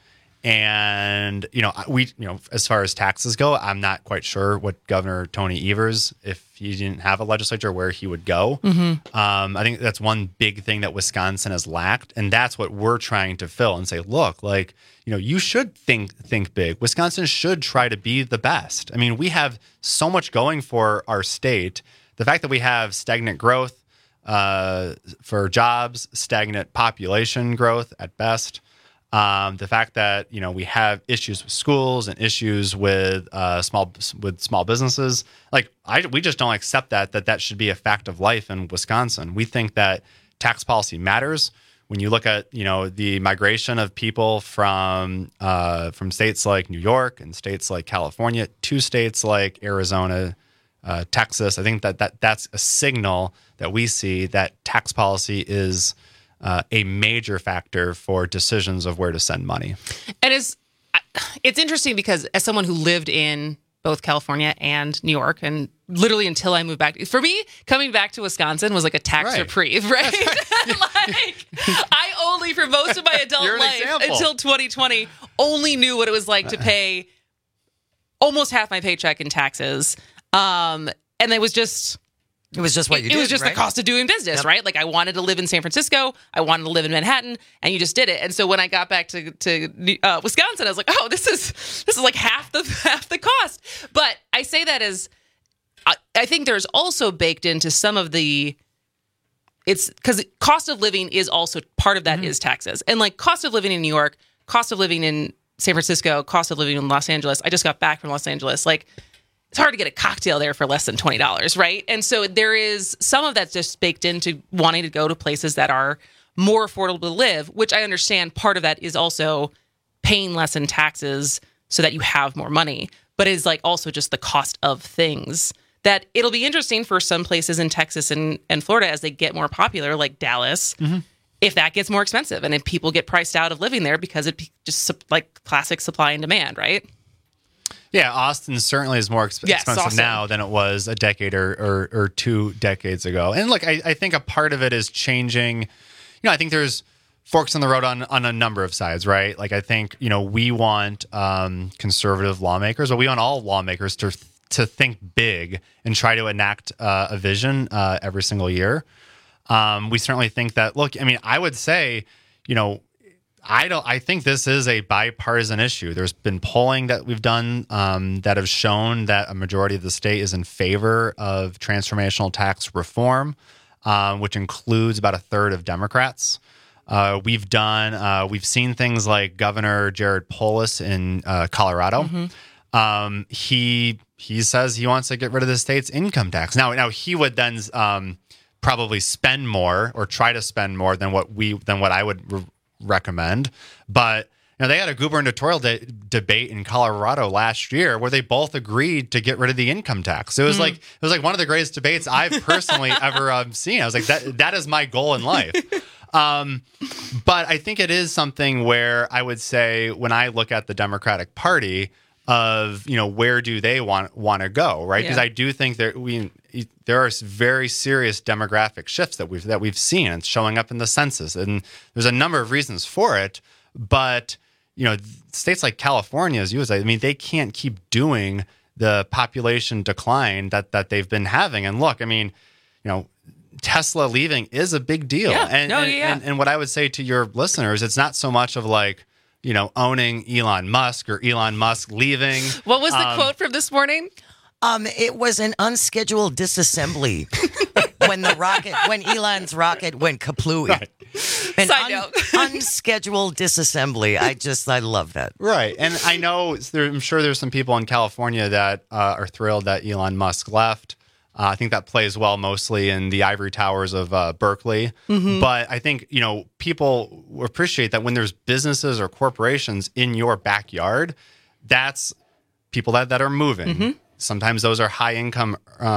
[SPEAKER 19] And, you know, we, you know, as far as taxes go, I'm not quite sure what Governor Tony Evers, if he didn't have a legislature, where he would go.
[SPEAKER 20] Mm-hmm.
[SPEAKER 19] Um, I think that's one big thing that Wisconsin has lacked. And that's what we're trying to fill and say, look, like, you know, you should think, think big. Wisconsin should try to be the best. I mean, we have so much going for our state. The fact that we have stagnant growth uh, for jobs, stagnant population growth at best. Um, the fact that, you know, we have issues with schools and issues with uh, small with small businesses, like I, we just don't accept that, that that should be a fact of life in Wisconsin. We think that tax policy matters. When you look at, you know, the migration of people from uh, from states like New York and states like California to states like Arizona, uh, Texas, I think that, that that's a signal that we see that tax policy is Uh, a major factor for decisions of where to send money.
[SPEAKER 20] And it's, it's interesting because as someone who lived in both California and New York, and literally until I moved back, for me, coming back to Wisconsin was like a tax
[SPEAKER 19] Right.
[SPEAKER 20] reprieve, right? Like, I only, for most of my adult
[SPEAKER 19] You're an
[SPEAKER 20] life
[SPEAKER 19] example.
[SPEAKER 20] until twenty twenty, only knew what it was like to pay almost half my paycheck in taxes. Um, and it was just...
[SPEAKER 17] It was just what you
[SPEAKER 20] it,
[SPEAKER 17] did,
[SPEAKER 20] It was just
[SPEAKER 17] right?
[SPEAKER 20] the cost of doing business,
[SPEAKER 17] Yep.
[SPEAKER 20] right? Like I wanted to live in San Francisco, I wanted to live in Manhattan, and you just did it. And so when I got back to to uh, Wisconsin, I was like, oh, this is this is like half the half the cost. But I say that as I, I think there's also baked into some of the it's because cost of living is also part of that
[SPEAKER 17] Mm-hmm.
[SPEAKER 20] is taxes, and like cost of living in New York, cost of living in San Francisco, cost of living in Los Angeles. I just got back from Los Angeles, like. It's hard to get a cocktail there for less than twenty dollars, right? And so there is some of that's just baked into wanting to go to places that are more affordable to live, which I understand part of that is also paying less in taxes so that you have more money, but it's like also just the cost of things that it'll be interesting for some places in Texas and, and Florida as they get more popular, like Dallas,
[SPEAKER 19] Mm-hmm.
[SPEAKER 20] if that gets more expensive and if people get priced out of living there because it just like classic supply and demand, right?
[SPEAKER 19] Yeah, Austin certainly is more exp-
[SPEAKER 20] Yes,
[SPEAKER 19] expensive
[SPEAKER 20] Austin.
[SPEAKER 19] now than it was a decade or, or, or two decades ago. And look, I, I think a part of it is changing. You know, I think there's forks in the road on, on a number of sides, right? Like I think, you know, we want um, conservative lawmakers, but we want all lawmakers to to think big and try to enact uh, a vision uh, every single year. Um, we certainly think that, look, I mean, I would say, you know, I don't. I think this is a bipartisan issue. There's been polling that we've done um, that have shown that a majority of the state is in favor of transformational tax reform, um, which includes about a third of Democrats. Uh, we've done. Uh, we've seen things like Governor Jared Polis in uh, Colorado.
[SPEAKER 20] Mm-hmm.
[SPEAKER 19] Um, he he says he wants to get rid of the state's income tax. Now, now he would then um, probably spend more or try to spend more than what we than what I would. Re- recommend, but you know they had a gubernatorial de- debate in Colorado last year where they both agreed to get rid of the income tax. It was
[SPEAKER 20] Mm.
[SPEAKER 19] like it was like one of the greatest debates I've personally ever um, seen. I was like, that that is my goal in life. Um, but I think it is something where I would say when I look at the Democratic Party of you know where do they want want to go, right? Because
[SPEAKER 20] Yeah.
[SPEAKER 19] I do think that we there are very serious demographic shifts that we've that we've seen. It's showing up in the census, and there's a number of reasons for it. But you know, states like California, as you was, I mean, they can't keep doing the population decline that that they've been having. And look, I mean, you know, Tesla leaving is a big deal.
[SPEAKER 20] Yeah.
[SPEAKER 19] And,
[SPEAKER 20] No,
[SPEAKER 19] and,
[SPEAKER 20] yeah.
[SPEAKER 19] and and what I would say to your listeners, it's not so much of like you know owning Elon Musk or Elon Musk leaving.
[SPEAKER 20] What was the
[SPEAKER 19] Um,
[SPEAKER 20] quote from this morning?
[SPEAKER 17] Um, it was an unscheduled disassembly when the rocket, when Elon's rocket went kaplooey.
[SPEAKER 19] Right.
[SPEAKER 17] An
[SPEAKER 20] Side note.
[SPEAKER 17] unscheduled disassembly. I just, I love that.
[SPEAKER 19] Right. And I know, there, I'm sure there's some people in California that uh, are thrilled that Elon Musk left. Uh, I think that plays well mostly in the ivory towers of uh, Berkeley.
[SPEAKER 20] Mhm.
[SPEAKER 19] But I think, you know, people appreciate that when there's businesses or corporations in your backyard, that's people that, that are moving.
[SPEAKER 20] Mhm.
[SPEAKER 19] Sometimes those are high income um,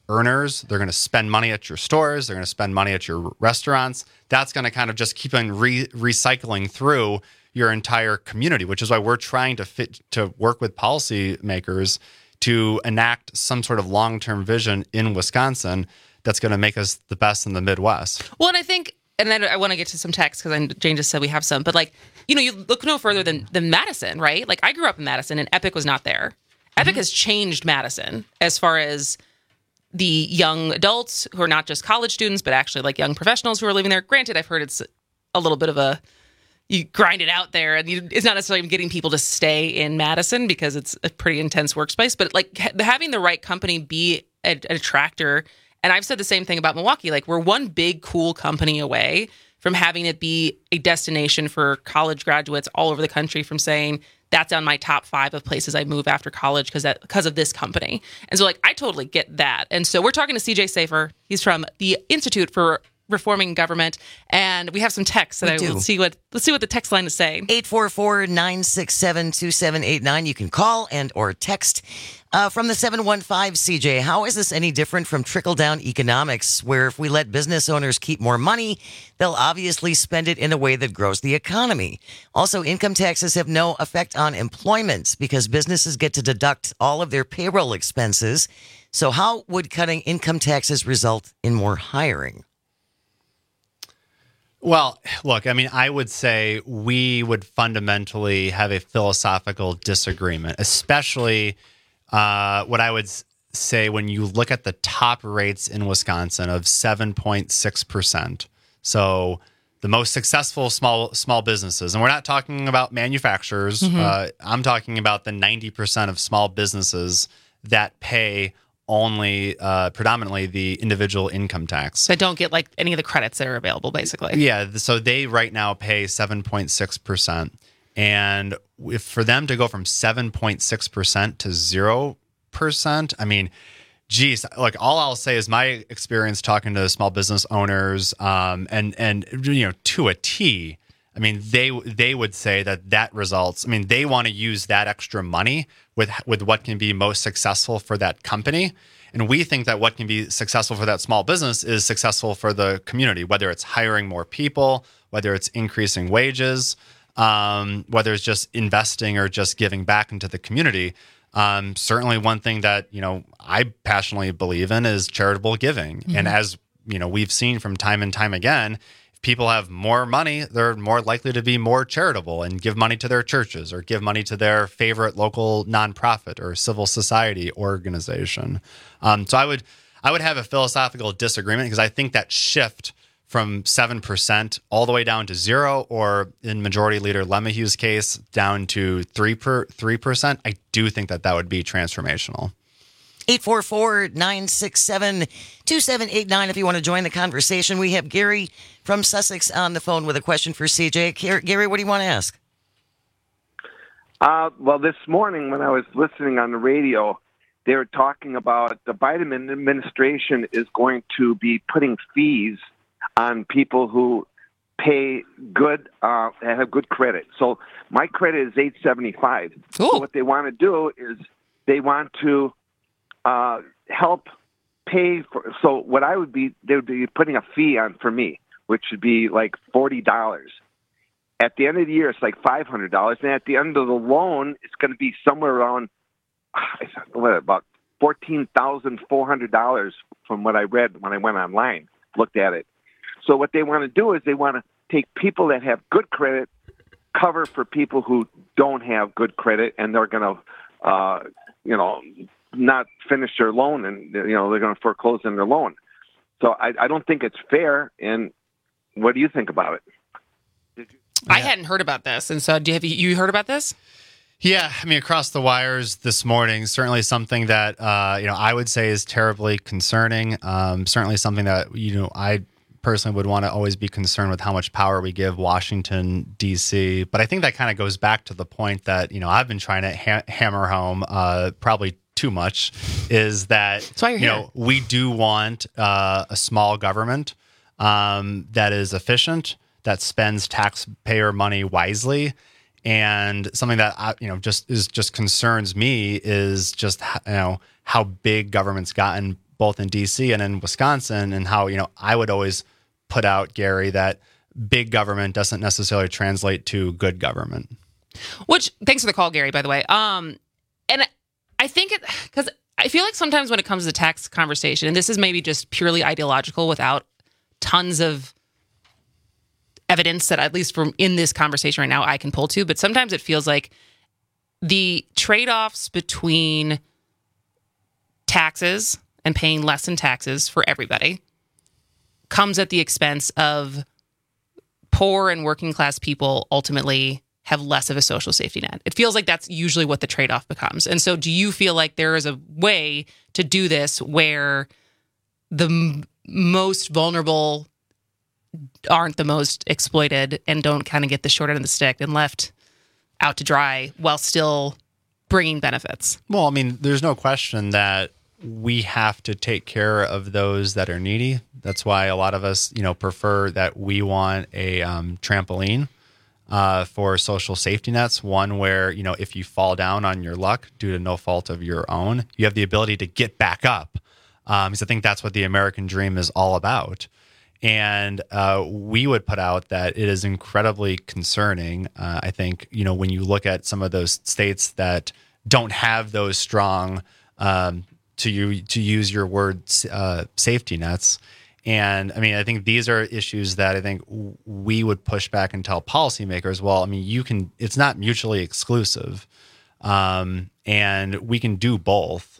[SPEAKER 19] earners. They're going to spend money at your stores. They're going to spend money at your restaurants. That's going to kind of just keep on re- recycling through your entire community, which is why we're trying to fit to work with policymakers to enact some sort of long-term vision in Wisconsin that's going to make us the best in the Midwest.
[SPEAKER 20] Well, and I think, and then I want to get to some text because Jane just said we have some, but like, you know, you look no further than, than Madison, right? Like I grew up in Madison and Epic was not there. Epic mm-hmm. has changed Madison as far as the young adults who are not just college students, but actually like young professionals who are living there. Granted, I've heard it's a little bit of a, you grind it out there and you, it's not necessarily getting people to stay in Madison because it's a pretty intense workspace, but like ha- having the right company be a, an attractor. And I've said the same thing about Milwaukee. Like we're one big, cool company away from having it be a destination for college graduates all over the country, from saying that's on my top five of places I move after college because that because of this company. And so like I totally get that. And so we're talking to C J Safer. He's from the Institute for Reforming Government, and we have some texts that
[SPEAKER 17] We
[SPEAKER 20] I
[SPEAKER 17] do.
[SPEAKER 20] will see what let's see what the text line is saying.
[SPEAKER 17] eight four four, nine six seven, two seven eight nine. You can call and or text. Uh, from the seven one five, C J, how is this any different from trickle-down economics, where if we let business owners keep more money, they'll obviously spend it in a way that grows the economy? Also, income taxes have no effect on employment because businesses get to deduct all of their payroll expenses. So how would cutting income taxes result in more hiring?
[SPEAKER 19] Well, look, I mean, I would say we would fundamentally have a philosophical disagreement, especially uh, what I would say when you look at the top rates in Wisconsin of seven point six percent. So the most successful small small businesses, and we're not talking about manufacturers.
[SPEAKER 20] Mm-hmm.
[SPEAKER 19] Uh, I'm talking about the ninety percent of small businesses that pay only uh, predominantly the individual income tax.
[SPEAKER 20] So I don't get like any of the credits that are available, basically.
[SPEAKER 19] Yeah, so they right now pay seven point six percent. And if for them to go from seven point six percent to zero percent, I mean, geez, like all I'll say is my experience talking to small business owners um, and, and, you know, to a T, I mean, they they would say that that results, I mean, they want to use that extra money with with what can be most successful for that company. And we think that what can be successful for that small business is successful for the community, whether it's hiring more people, whether it's increasing wages, um, whether it's just investing or just giving back into the community. Um, certainly one thing that, you know, I passionately believe in is charitable giving. Mm-hmm. And as, you know, we've seen from time and time again, people have more money, they're more likely to be more charitable and give money to their churches or give money to their favorite local nonprofit or civil society organization. Um, so I would I would have a philosophical disagreement because I think that shift from seven percent all the way down to zero, or in Majority Leader Lemahieu's case, down to three per, three percent, I do think that that would be transformational.
[SPEAKER 17] eight four four, nine six seven, two seven eight nine if you want to join the conversation. We have Gary from Sussex on the phone with a question for C J. Gary, what do you want to ask?
[SPEAKER 2] Uh, well, this morning when I was listening on the radio, they were talking about the Biden administration is going to be putting fees on people who pay good, uh, have good credit. So my credit is eight seventy-five. So what they want to do is they want to Uh, help pay for. So what I would be, they would be putting a fee on for me, which would be like forty dollars. At the end of the year, it's like five hundred dollars, and at the end of the loan, it's going to be somewhere around what, about fourteen thousand four hundred dollars from what I read when I went online, looked at it. So what they want to do is they want to take people that have good credit, cover for people who don't have good credit, and they're going to, uh, you know, not finish their loan, and you know they're going to foreclose on their loan. So I, I don't think it's fair. And what do you think about it?
[SPEAKER 20] I hadn't heard about this, and so do you, have you, you heard about this?
[SPEAKER 19] Yeah, I mean, across the wires this morning, certainly something that uh, you know I would say is terribly concerning. Um, certainly something that you know I personally would want to always be concerned with how much power we give Washington, D C. But I think that kind of goes back to the point that you know I've been trying to ha- hammer home uh, probably too much, is that you
[SPEAKER 20] here.
[SPEAKER 19] know we do want uh, a small government um, that is efficient, that spends taxpayer money wisely. And something that I, you know just is just concerns me is just you know how big government's gotten both in D C and in Wisconsin, and how, you know, I would always put out, Gary, that big government doesn't necessarily translate to good government.
[SPEAKER 20] Which, thanks for the call, Gary, by the way. Um, and I think it, because I feel like sometimes when it comes to tax conversation, and this is maybe just purely ideological without tons of evidence that, at least from in this conversation right now, I can pull to, but sometimes it feels like the trade-offs between taxes and paying less in taxes for everybody comes at the expense of poor and working class people ultimately have less of a social safety net. It feels like that's usually what the trade-off becomes. And so do you feel like there is a way to do this where the m- most vulnerable aren't the most exploited and don't kind of get the short end of the stick and left out to dry while still bringing benefits?
[SPEAKER 19] Well, I mean, there's no question that we have to take care of those that are needy. That's why a lot of us, you know, prefer that we want a um, trampoline uh, for social safety nets. One where, you know, if you fall down on your luck due to no fault of your own, you have the ability to get back up. Um, because I think that's what the American dream is all about. And uh, we would put out that it is incredibly concerning. Uh, I think, you know, when you look at some of those states that don't have those strong, um, to you to use your words, uh, safety nets. And I mean, I think these are issues that I think we would push back and tell policymakers, well, I mean, you can, it's not mutually exclusive. Um, and we can do both.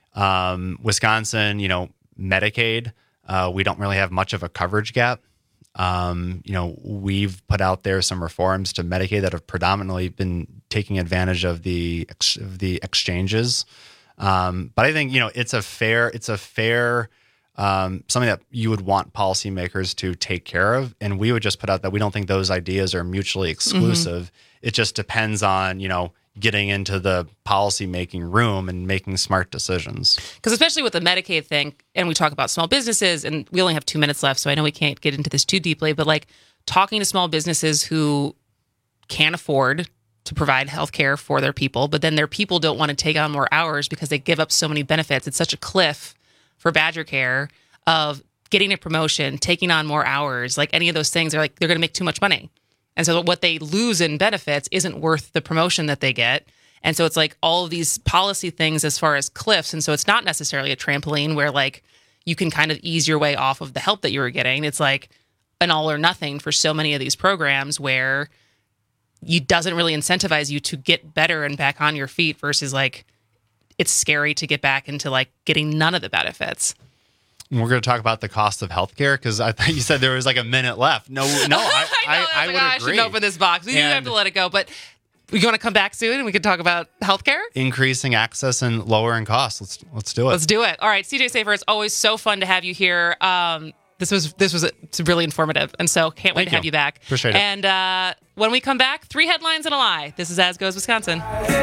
[SPEAKER 19] Um, Wisconsin, you know, Medicaid, uh, we don't really have much of a coverage gap. Um, you know, we've put out there some reforms to Medicaid that have predominantly been taking advantage of the, ex- of the exchanges. Um, but I think, you know, it's a fair, it's a fair, um, something that you would want policymakers to take care of. And we would just put out that we don't think those ideas are mutually exclusive. Mm-hmm. It just depends on, you know, getting into the policymaking room and making smart decisions.
[SPEAKER 20] Because especially with the Medicaid thing, and we talk about small businesses, and we only have two minutes left, so I know we can't get into this too deeply, but like talking to small businesses who can't afford to provide health care for their people, but then their people don't want to take on more hours because they give up so many benefits. It's such a cliff for Badger Care of getting a promotion, taking on more hours, like any of those things are like, they're going to make too much money. And so what they lose in benefits isn't worth the promotion that they get. And so it's like all of these policy things as far as cliffs. And so it's not necessarily a trampoline where like you can kind of ease your way off of the help that you were getting. It's like an all or nothing for so many of these programs where you doesn't really incentivize you to get better and back on your feet versus like it's scary to get back into like getting none of the benefits.
[SPEAKER 19] And we're going to talk about the cost of healthcare because I thought you said there was like a minute left. No, no, I, I,
[SPEAKER 20] I,
[SPEAKER 19] I, I
[SPEAKER 20] like,
[SPEAKER 19] would
[SPEAKER 20] oh,
[SPEAKER 19] agree.
[SPEAKER 20] I shouldn't open this box. We do have to let it go. But you want to come back soon and we can talk about healthcare?
[SPEAKER 19] Increasing access and lowering costs. Let's let's do it.
[SPEAKER 20] Let's do it. All right, C J Safer, it's always so fun to have you here. Um, this was this was it's really informative, and so can't wait
[SPEAKER 19] Thank
[SPEAKER 20] to have
[SPEAKER 19] you.
[SPEAKER 20] you back.
[SPEAKER 19] Appreciate it.
[SPEAKER 20] And uh, when we come back, three headlines and a lie. This is As Goes Wisconsin.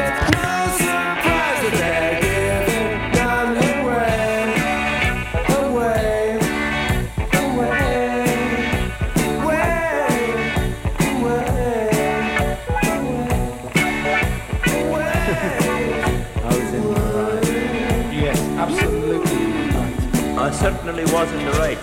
[SPEAKER 7] I certainly was in the right.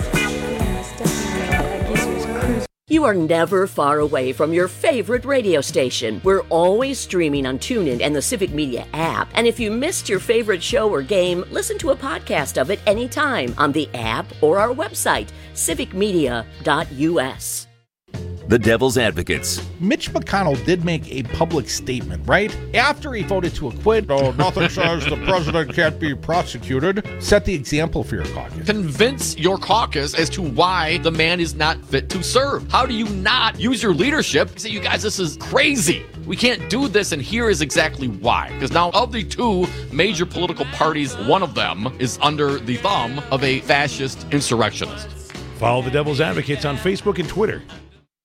[SPEAKER 21] You are never far away from your favorite radio station. We're always streaming on TuneIn and the Civic Media app. And if you missed your favorite show or game, listen to a podcast of it anytime on the app or our website, civic media dot u s.
[SPEAKER 23] The Devil's Advocates.
[SPEAKER 8] Mitch McConnell did make a public statement, right? After he voted to acquit, oh, nothing says the president can't be prosecuted. Set the example for your caucus.
[SPEAKER 14] Convince your caucus as to why the man is not fit to serve. How do you not use your leadership and say, you guys, this is crazy. We can't do this, and here is exactly why. Because now of the two major political parties, one of them is under the thumb of a fascist insurrectionist.
[SPEAKER 24] Follow the Devil's Advocates on Facebook and Twitter.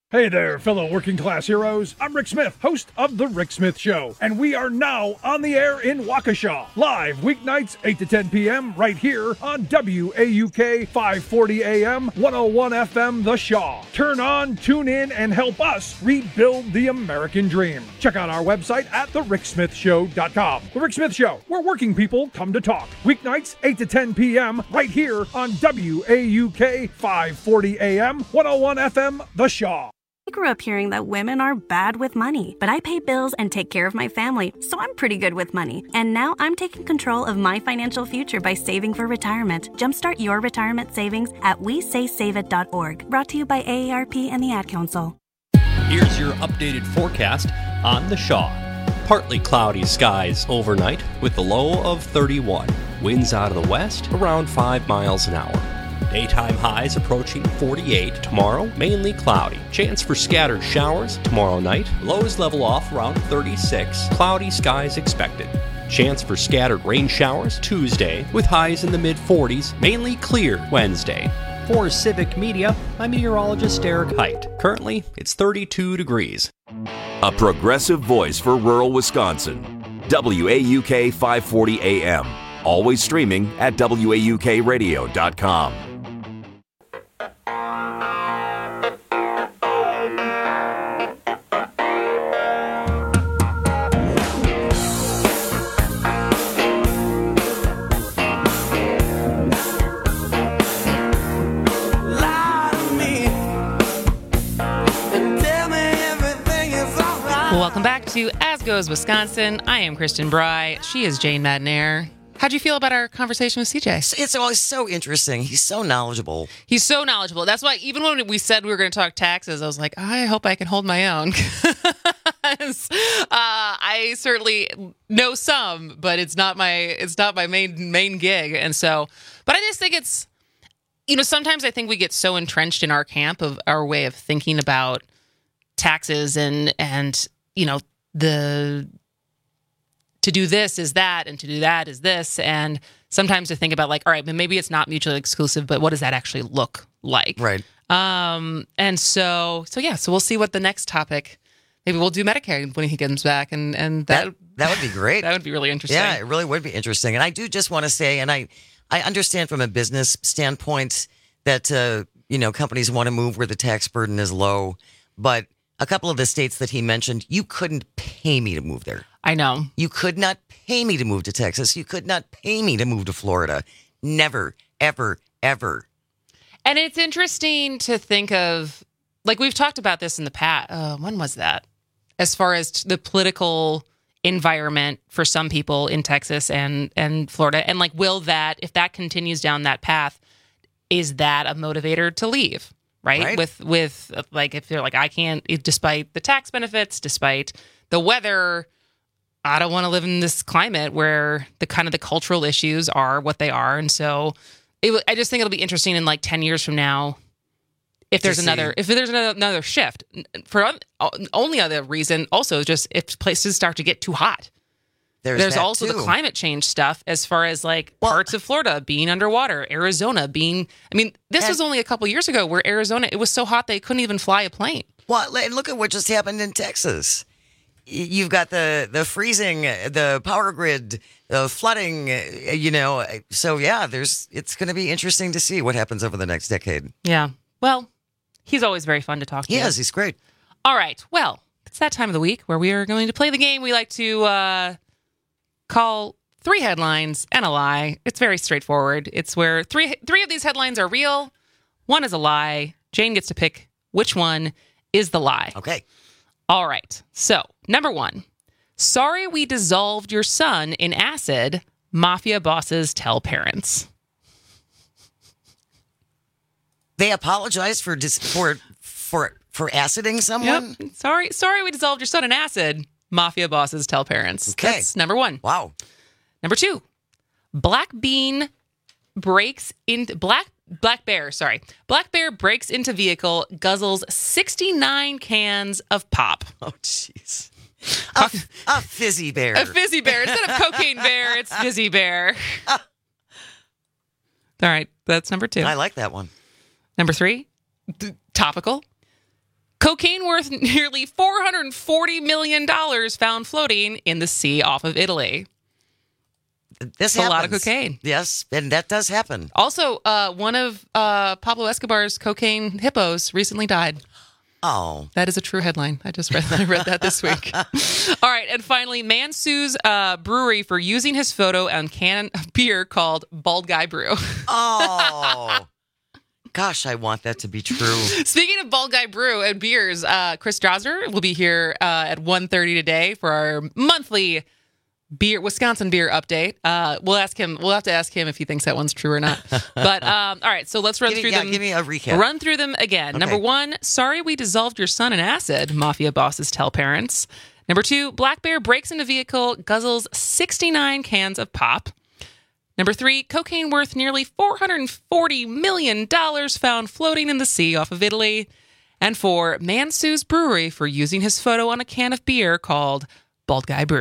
[SPEAKER 10] Hey there, fellow working class heroes. I'm Rick Smith, host of The Rick Smith Show, and we are now on the air in Waukesha, live weeknights eight to ten p.m. right here on W A U K five forty A M, one oh one F M The Shaw. Turn on, tune in, and help us rebuild the American dream. Check out our website at the rick smith show dot com. The Rick Smith Show, where working people come to talk. Weeknights eight to ten p.m. right here on W A U K five forty A M, one oh one F M The Shaw.
[SPEAKER 13] I grew up hearing that women are bad with money, but I pay bills and take care of my family, so I'm pretty good with money. And now I'm taking control of my financial future by saving for retirement. Jumpstart your retirement savings at we say save it dot org. Brought to you by A A R P and the Ad Council.
[SPEAKER 22] Here's your updated forecast on the Shaw. Partly cloudy skies overnight with a low of thirty-one. Winds out of the west around five miles an hour. Daytime highs approaching forty-eight. Tomorrow, mainly cloudy. Chance for scattered showers tomorrow night. Lows level off around thirty-six. Cloudy skies expected. Chance for scattered rain showers Tuesday with highs in the mid forties. Mainly clear Wednesday. For Civic Media, I'm meteorologist Eric Height. Currently, it's thirty-two degrees.
[SPEAKER 23] A progressive voice for rural Wisconsin. W A U K five forty A M. Always streaming at W A U K radio dot com.
[SPEAKER 16] Welcome back to As Goes Wisconsin. I am Kristen Bry. She is Jane Madnair. How'd you feel about our conversation with C J?
[SPEAKER 17] It's always so interesting. He's so knowledgeable.
[SPEAKER 16] He's so knowledgeable. That's why even when we said we were going to talk taxes, I was like, I hope I can hold my own. uh, I certainly know some, but it's not my it's not my main main gig. And so, but I just think it's, you know, sometimes I think we get so entrenched in our camp of our way of thinking about taxes and and you know the. To do this is that, and to do that is this. And sometimes to think about like, all right, but maybe it's not mutually exclusive, but what does that actually look like?
[SPEAKER 17] Right.
[SPEAKER 16] Um, and so, so yeah, so we'll see what the next topic, maybe we'll do Medicare when he comes back. And, and that,
[SPEAKER 17] that, that would be great.
[SPEAKER 16] That would be really interesting.
[SPEAKER 17] Yeah, it really would be interesting. And I do just want to say, and I, I understand from a business standpoint that, uh, you know, companies want to move where the tax burden is low, but a couple of the states that he mentioned, you couldn't pay me to move there.
[SPEAKER 16] I know.
[SPEAKER 17] You could not pay me to move to Texas. You could not pay me to move to Florida. Never, ever, ever.
[SPEAKER 16] And it's interesting to think of, like we've talked about this in the past. Uh, when was that? As far as the political environment for some people in Texas and, and Florida. And like, will that, if that continues down that path, is that a motivator to leave? Right?
[SPEAKER 17] Right.
[SPEAKER 16] With, with like, if they're like, I can't, despite the tax benefits, despite the weather, I don't want to live in this climate where the kind of the cultural issues are what they are. And so it, I just think it'll be interesting in like ten years from now, if there's another, if there's another, another shift for only other reason. Also just if places start to get too hot,
[SPEAKER 17] there's,
[SPEAKER 16] there's
[SPEAKER 17] that
[SPEAKER 16] also
[SPEAKER 17] too.
[SPEAKER 16] the climate change stuff as far as like well, parts of Florida being underwater, Arizona being, I mean, this
[SPEAKER 17] and,
[SPEAKER 16] was only a couple years ago where Arizona, it was so hot they couldn't even fly a plane.
[SPEAKER 17] Well, and look at what just happened in Texas. You've got the, the freezing, the power grid, the flooding, you know. So, yeah, there's it's going to be interesting to see what happens over the next decade.
[SPEAKER 16] Yeah. Well, he's always very fun to talk to.
[SPEAKER 17] He is. He's great.
[SPEAKER 16] All right. Well, it's that time of the week where we are going to play the game we like to uh, call Three Headlines and a Lie. It's very straightforward. It's where three three of these headlines are real, one is a lie. Jane gets to pick which one is the lie.
[SPEAKER 17] Okay.
[SPEAKER 16] All right. So, number one. Sorry we dissolved your son in acid. Mafia bosses tell parents.
[SPEAKER 17] They apologized for dis- for for for aciding someone?
[SPEAKER 16] Yep. Sorry, sorry we dissolved your son in acid. Mafia bosses tell parents.
[SPEAKER 17] Okay.
[SPEAKER 16] That's number one.
[SPEAKER 17] Wow.
[SPEAKER 16] Number two. Black Bean breaks into black Black Bear, sorry. Black Bear breaks into vehicle, guzzles sixty-nine cans of pop.
[SPEAKER 17] Oh, jeez. A, a fizzy bear.
[SPEAKER 16] A fizzy bear. Instead of cocaine bear, it's fizzy bear. All right, that's number two.
[SPEAKER 17] I like that one.
[SPEAKER 16] Number three, d- topical.
[SPEAKER 20] Cocaine worth nearly four hundred forty million dollars found floating in the sea off of Italy.
[SPEAKER 17] This
[SPEAKER 20] a
[SPEAKER 17] happens.
[SPEAKER 20] lot of cocaine.
[SPEAKER 17] Yes, and that does happen.
[SPEAKER 20] Also, uh, one of uh, Pablo Escobar's cocaine hippos recently died.
[SPEAKER 17] Oh.
[SPEAKER 20] That is a true headline. I just read, I read that this week. All right, and finally, man sues uh, brewery for using his photo on can of beer called Bald Guy Brew.
[SPEAKER 17] Oh. Gosh, I want that to be true.
[SPEAKER 20] Speaking of Bald Guy Brew and beers, uh, Chris Strasner will be here uh, at one thirty today for our monthly beer Wisconsin beer update. Uh, we'll ask him. We'll have to ask him if he thinks that one's true or not. But um, all right, so let's run
[SPEAKER 17] give me,
[SPEAKER 20] through
[SPEAKER 17] yeah,
[SPEAKER 20] them.
[SPEAKER 17] Give me a recap.
[SPEAKER 20] Run through them again.
[SPEAKER 17] Okay.
[SPEAKER 20] Number one, sorry we dissolved your son in acid. Mafia bosses tell parents. Number two, black bear breaks into vehicle, guzzles sixty-nine cans of pop. Number three, cocaine worth nearly four hundred forty million dollars found floating in the sea off of Italy. And four, man sues brewery for using his photo on a can of beer called Bald Guy Brew.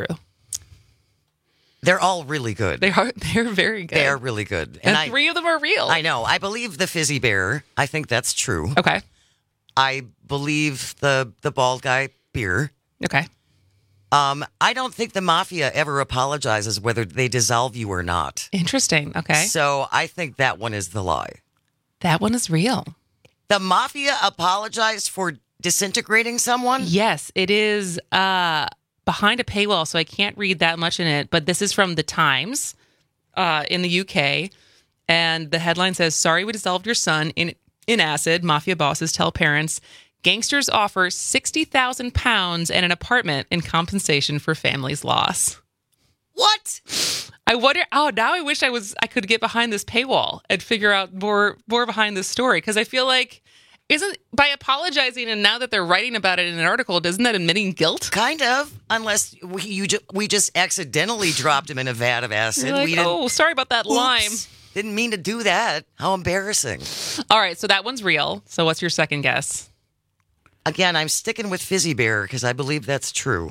[SPEAKER 17] They're all really good.
[SPEAKER 20] They are. They're very good.
[SPEAKER 17] They are really good.
[SPEAKER 20] And,
[SPEAKER 17] I,
[SPEAKER 20] three of them are real.
[SPEAKER 17] I know. I believe the Fizzy Bear. I think that's true.
[SPEAKER 20] Okay.
[SPEAKER 17] I believe the the Bald Guy beer.
[SPEAKER 20] Okay.
[SPEAKER 17] Um, I don't think the mafia ever apologizes whether they dissolve you or not.
[SPEAKER 20] Interesting. Okay.
[SPEAKER 17] So I think that one is the lie.
[SPEAKER 20] That one is real.
[SPEAKER 17] The mafia apologized for disintegrating someone?
[SPEAKER 20] Yes, it is uh, behind a paywall, so I can't read that much in it. But this is from The Times uh, in the U K. And the headline says, sorry we dissolved your son in, in acid. Mafia bosses tell parents. Gangsters offer sixty thousand pounds and an apartment in compensation for family's loss.
[SPEAKER 17] What?
[SPEAKER 20] I wonder. Oh, now I wish I was. I could get behind this paywall and figure out more more behind this story, because I feel like isn't by apologizing and now that they're writing about it in an article, doesn't that admitting guilt?
[SPEAKER 17] Kind of, unless we you ju- we just accidentally dropped him in a vat of acid.
[SPEAKER 20] You're like,
[SPEAKER 17] we didn't,
[SPEAKER 20] oh, sorry about that
[SPEAKER 17] oops,
[SPEAKER 20] lime.
[SPEAKER 17] Didn't mean to do that. How embarrassing.
[SPEAKER 20] All right, so that one's real. So what's your second guess?
[SPEAKER 17] Again, I'm sticking with Fizzy Bear because I believe that's true.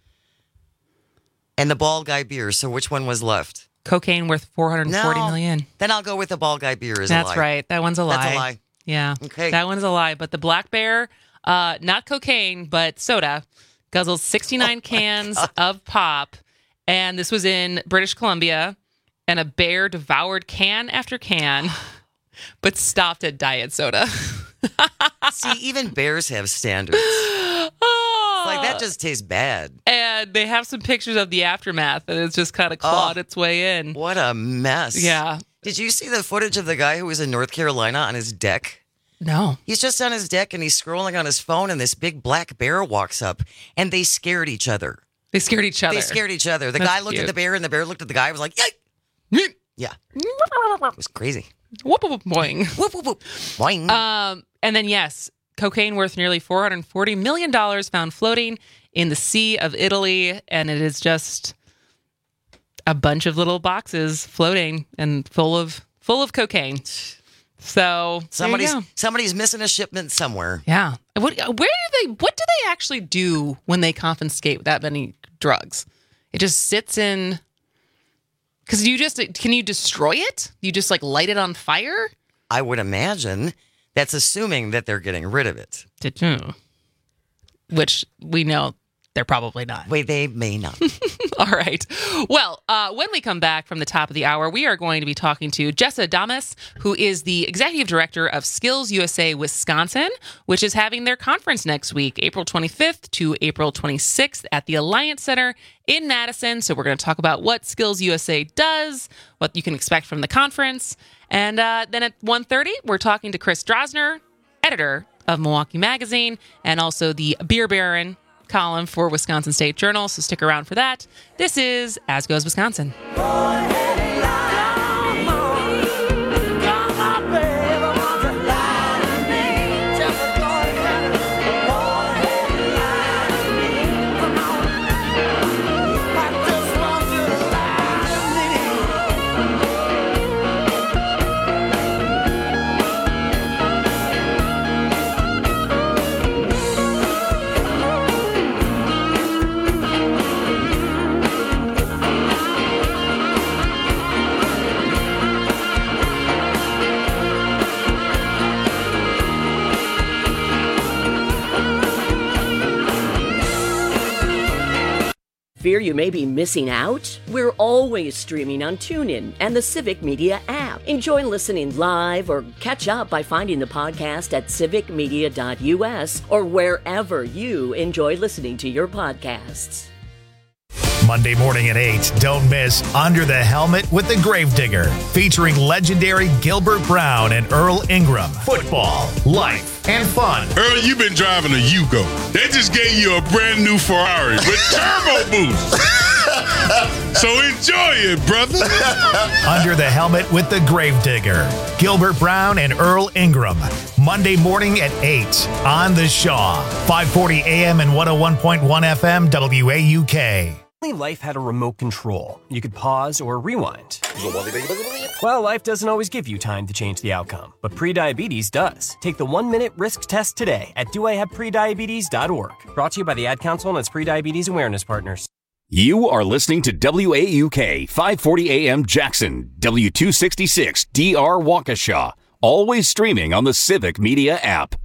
[SPEAKER 17] And the Bald Guy beer. So which one was left?
[SPEAKER 20] Cocaine worth four hundred forty
[SPEAKER 17] no,
[SPEAKER 20] million.
[SPEAKER 17] Then I'll go with the Bald Guy beer as
[SPEAKER 20] That's
[SPEAKER 17] a lie.
[SPEAKER 20] right. That one's a lie.
[SPEAKER 17] That's a lie.
[SPEAKER 20] Yeah.
[SPEAKER 17] Okay.
[SPEAKER 20] That one's a lie. But the Black Bear, uh, not cocaine, but soda, guzzles sixty-nine oh cans God. of pop. And this was in British Columbia. And a bear devoured can after can, but stopped at diet soda.
[SPEAKER 17] See, even bears have standards.
[SPEAKER 20] Oh.
[SPEAKER 17] Like, that just tastes bad.
[SPEAKER 20] And they have some pictures of the aftermath, and it's just kind of clawed
[SPEAKER 17] oh,
[SPEAKER 20] its way in.
[SPEAKER 17] What a mess.
[SPEAKER 20] Yeah.
[SPEAKER 17] Did you see the footage of the guy who was in North Carolina on his deck?
[SPEAKER 20] No.
[SPEAKER 17] He's just on his deck, and he's scrolling on his phone, and this big black bear walks up, and they scared each other.
[SPEAKER 20] They scared each other.
[SPEAKER 17] They scared each other. The
[SPEAKER 20] That's
[SPEAKER 17] guy looked
[SPEAKER 20] cute.
[SPEAKER 17] at the bear, and the bear looked at the guy and was like, yay! Yeah. It was crazy.
[SPEAKER 20] Whoop, whoop, boing.
[SPEAKER 17] Whoop, whoop, whoop. Boing.
[SPEAKER 20] Um, and then, yes, cocaine worth nearly four hundred forty million dollars found floating in the Sea of Italy. And it is just a bunch of little boxes floating and full of full of cocaine. So
[SPEAKER 17] somebody's
[SPEAKER 20] there you go.
[SPEAKER 17] somebody's missing a shipment somewhere.
[SPEAKER 20] Yeah. What, where do they, what do they actually do when they confiscate that many drugs? It just sits in... Because you just, can you destroy it? You just like light it on fire?
[SPEAKER 17] I would imagine. That's assuming that they're getting rid of it.
[SPEAKER 20] Which we know they're probably not.
[SPEAKER 17] Wait, they may not.
[SPEAKER 20] All right. Well, uh, when we come back from the top of the hour, we are going to be talking to Jessa Damas, who is the executive director of Skills U S A Wisconsin, which is having their conference next week, April twenty-fifth to April twenty-sixth at the Alliance Center in Madison. So we're going to talk about what Skills U S A does, what you can expect from the conference. And uh, then at one thirty, we're talking to Chris Strasner, editor of Milwaukee Magazine, and also the Beer Baron column for Wisconsin State Journal, so stick around for that. This is As Goes Wisconsin.
[SPEAKER 21] fear you may be missing out? We're always streaming on TuneIn and the Civic Media app. Enjoy listening live or catch up by finding the podcast at civic media dot u s or wherever you enjoy listening to your podcasts.
[SPEAKER 9] Monday morning at eight, don't miss Under the Helmet with the Gravedigger, featuring legendary Gilbert Brown and Earl Ingram. Football, life, and fun.
[SPEAKER 11] Earl, you've been driving a Yugo. They just gave you a brand new Ferrari with turbo boost. So enjoy it, brother.
[SPEAKER 9] Under the Helmet with the Gravedigger, Gilbert Brown and Earl Ingram. Monday morning at eight on The Shaw. five forty A M and one oh one point one F M W A U K.
[SPEAKER 15] Life had a remote control. You could pause or rewind. Well, life doesn't always give you time to change the outcome, but prediabetes does. Take the one-minute risk test today at do I have prediabetes dot org. Brought to you by the Ad Council and its prediabetes awareness partners.
[SPEAKER 23] You are listening to W A U K five forty A M Jackson, W two sixty-six D R Waukesha, always streaming on the Civic Media app.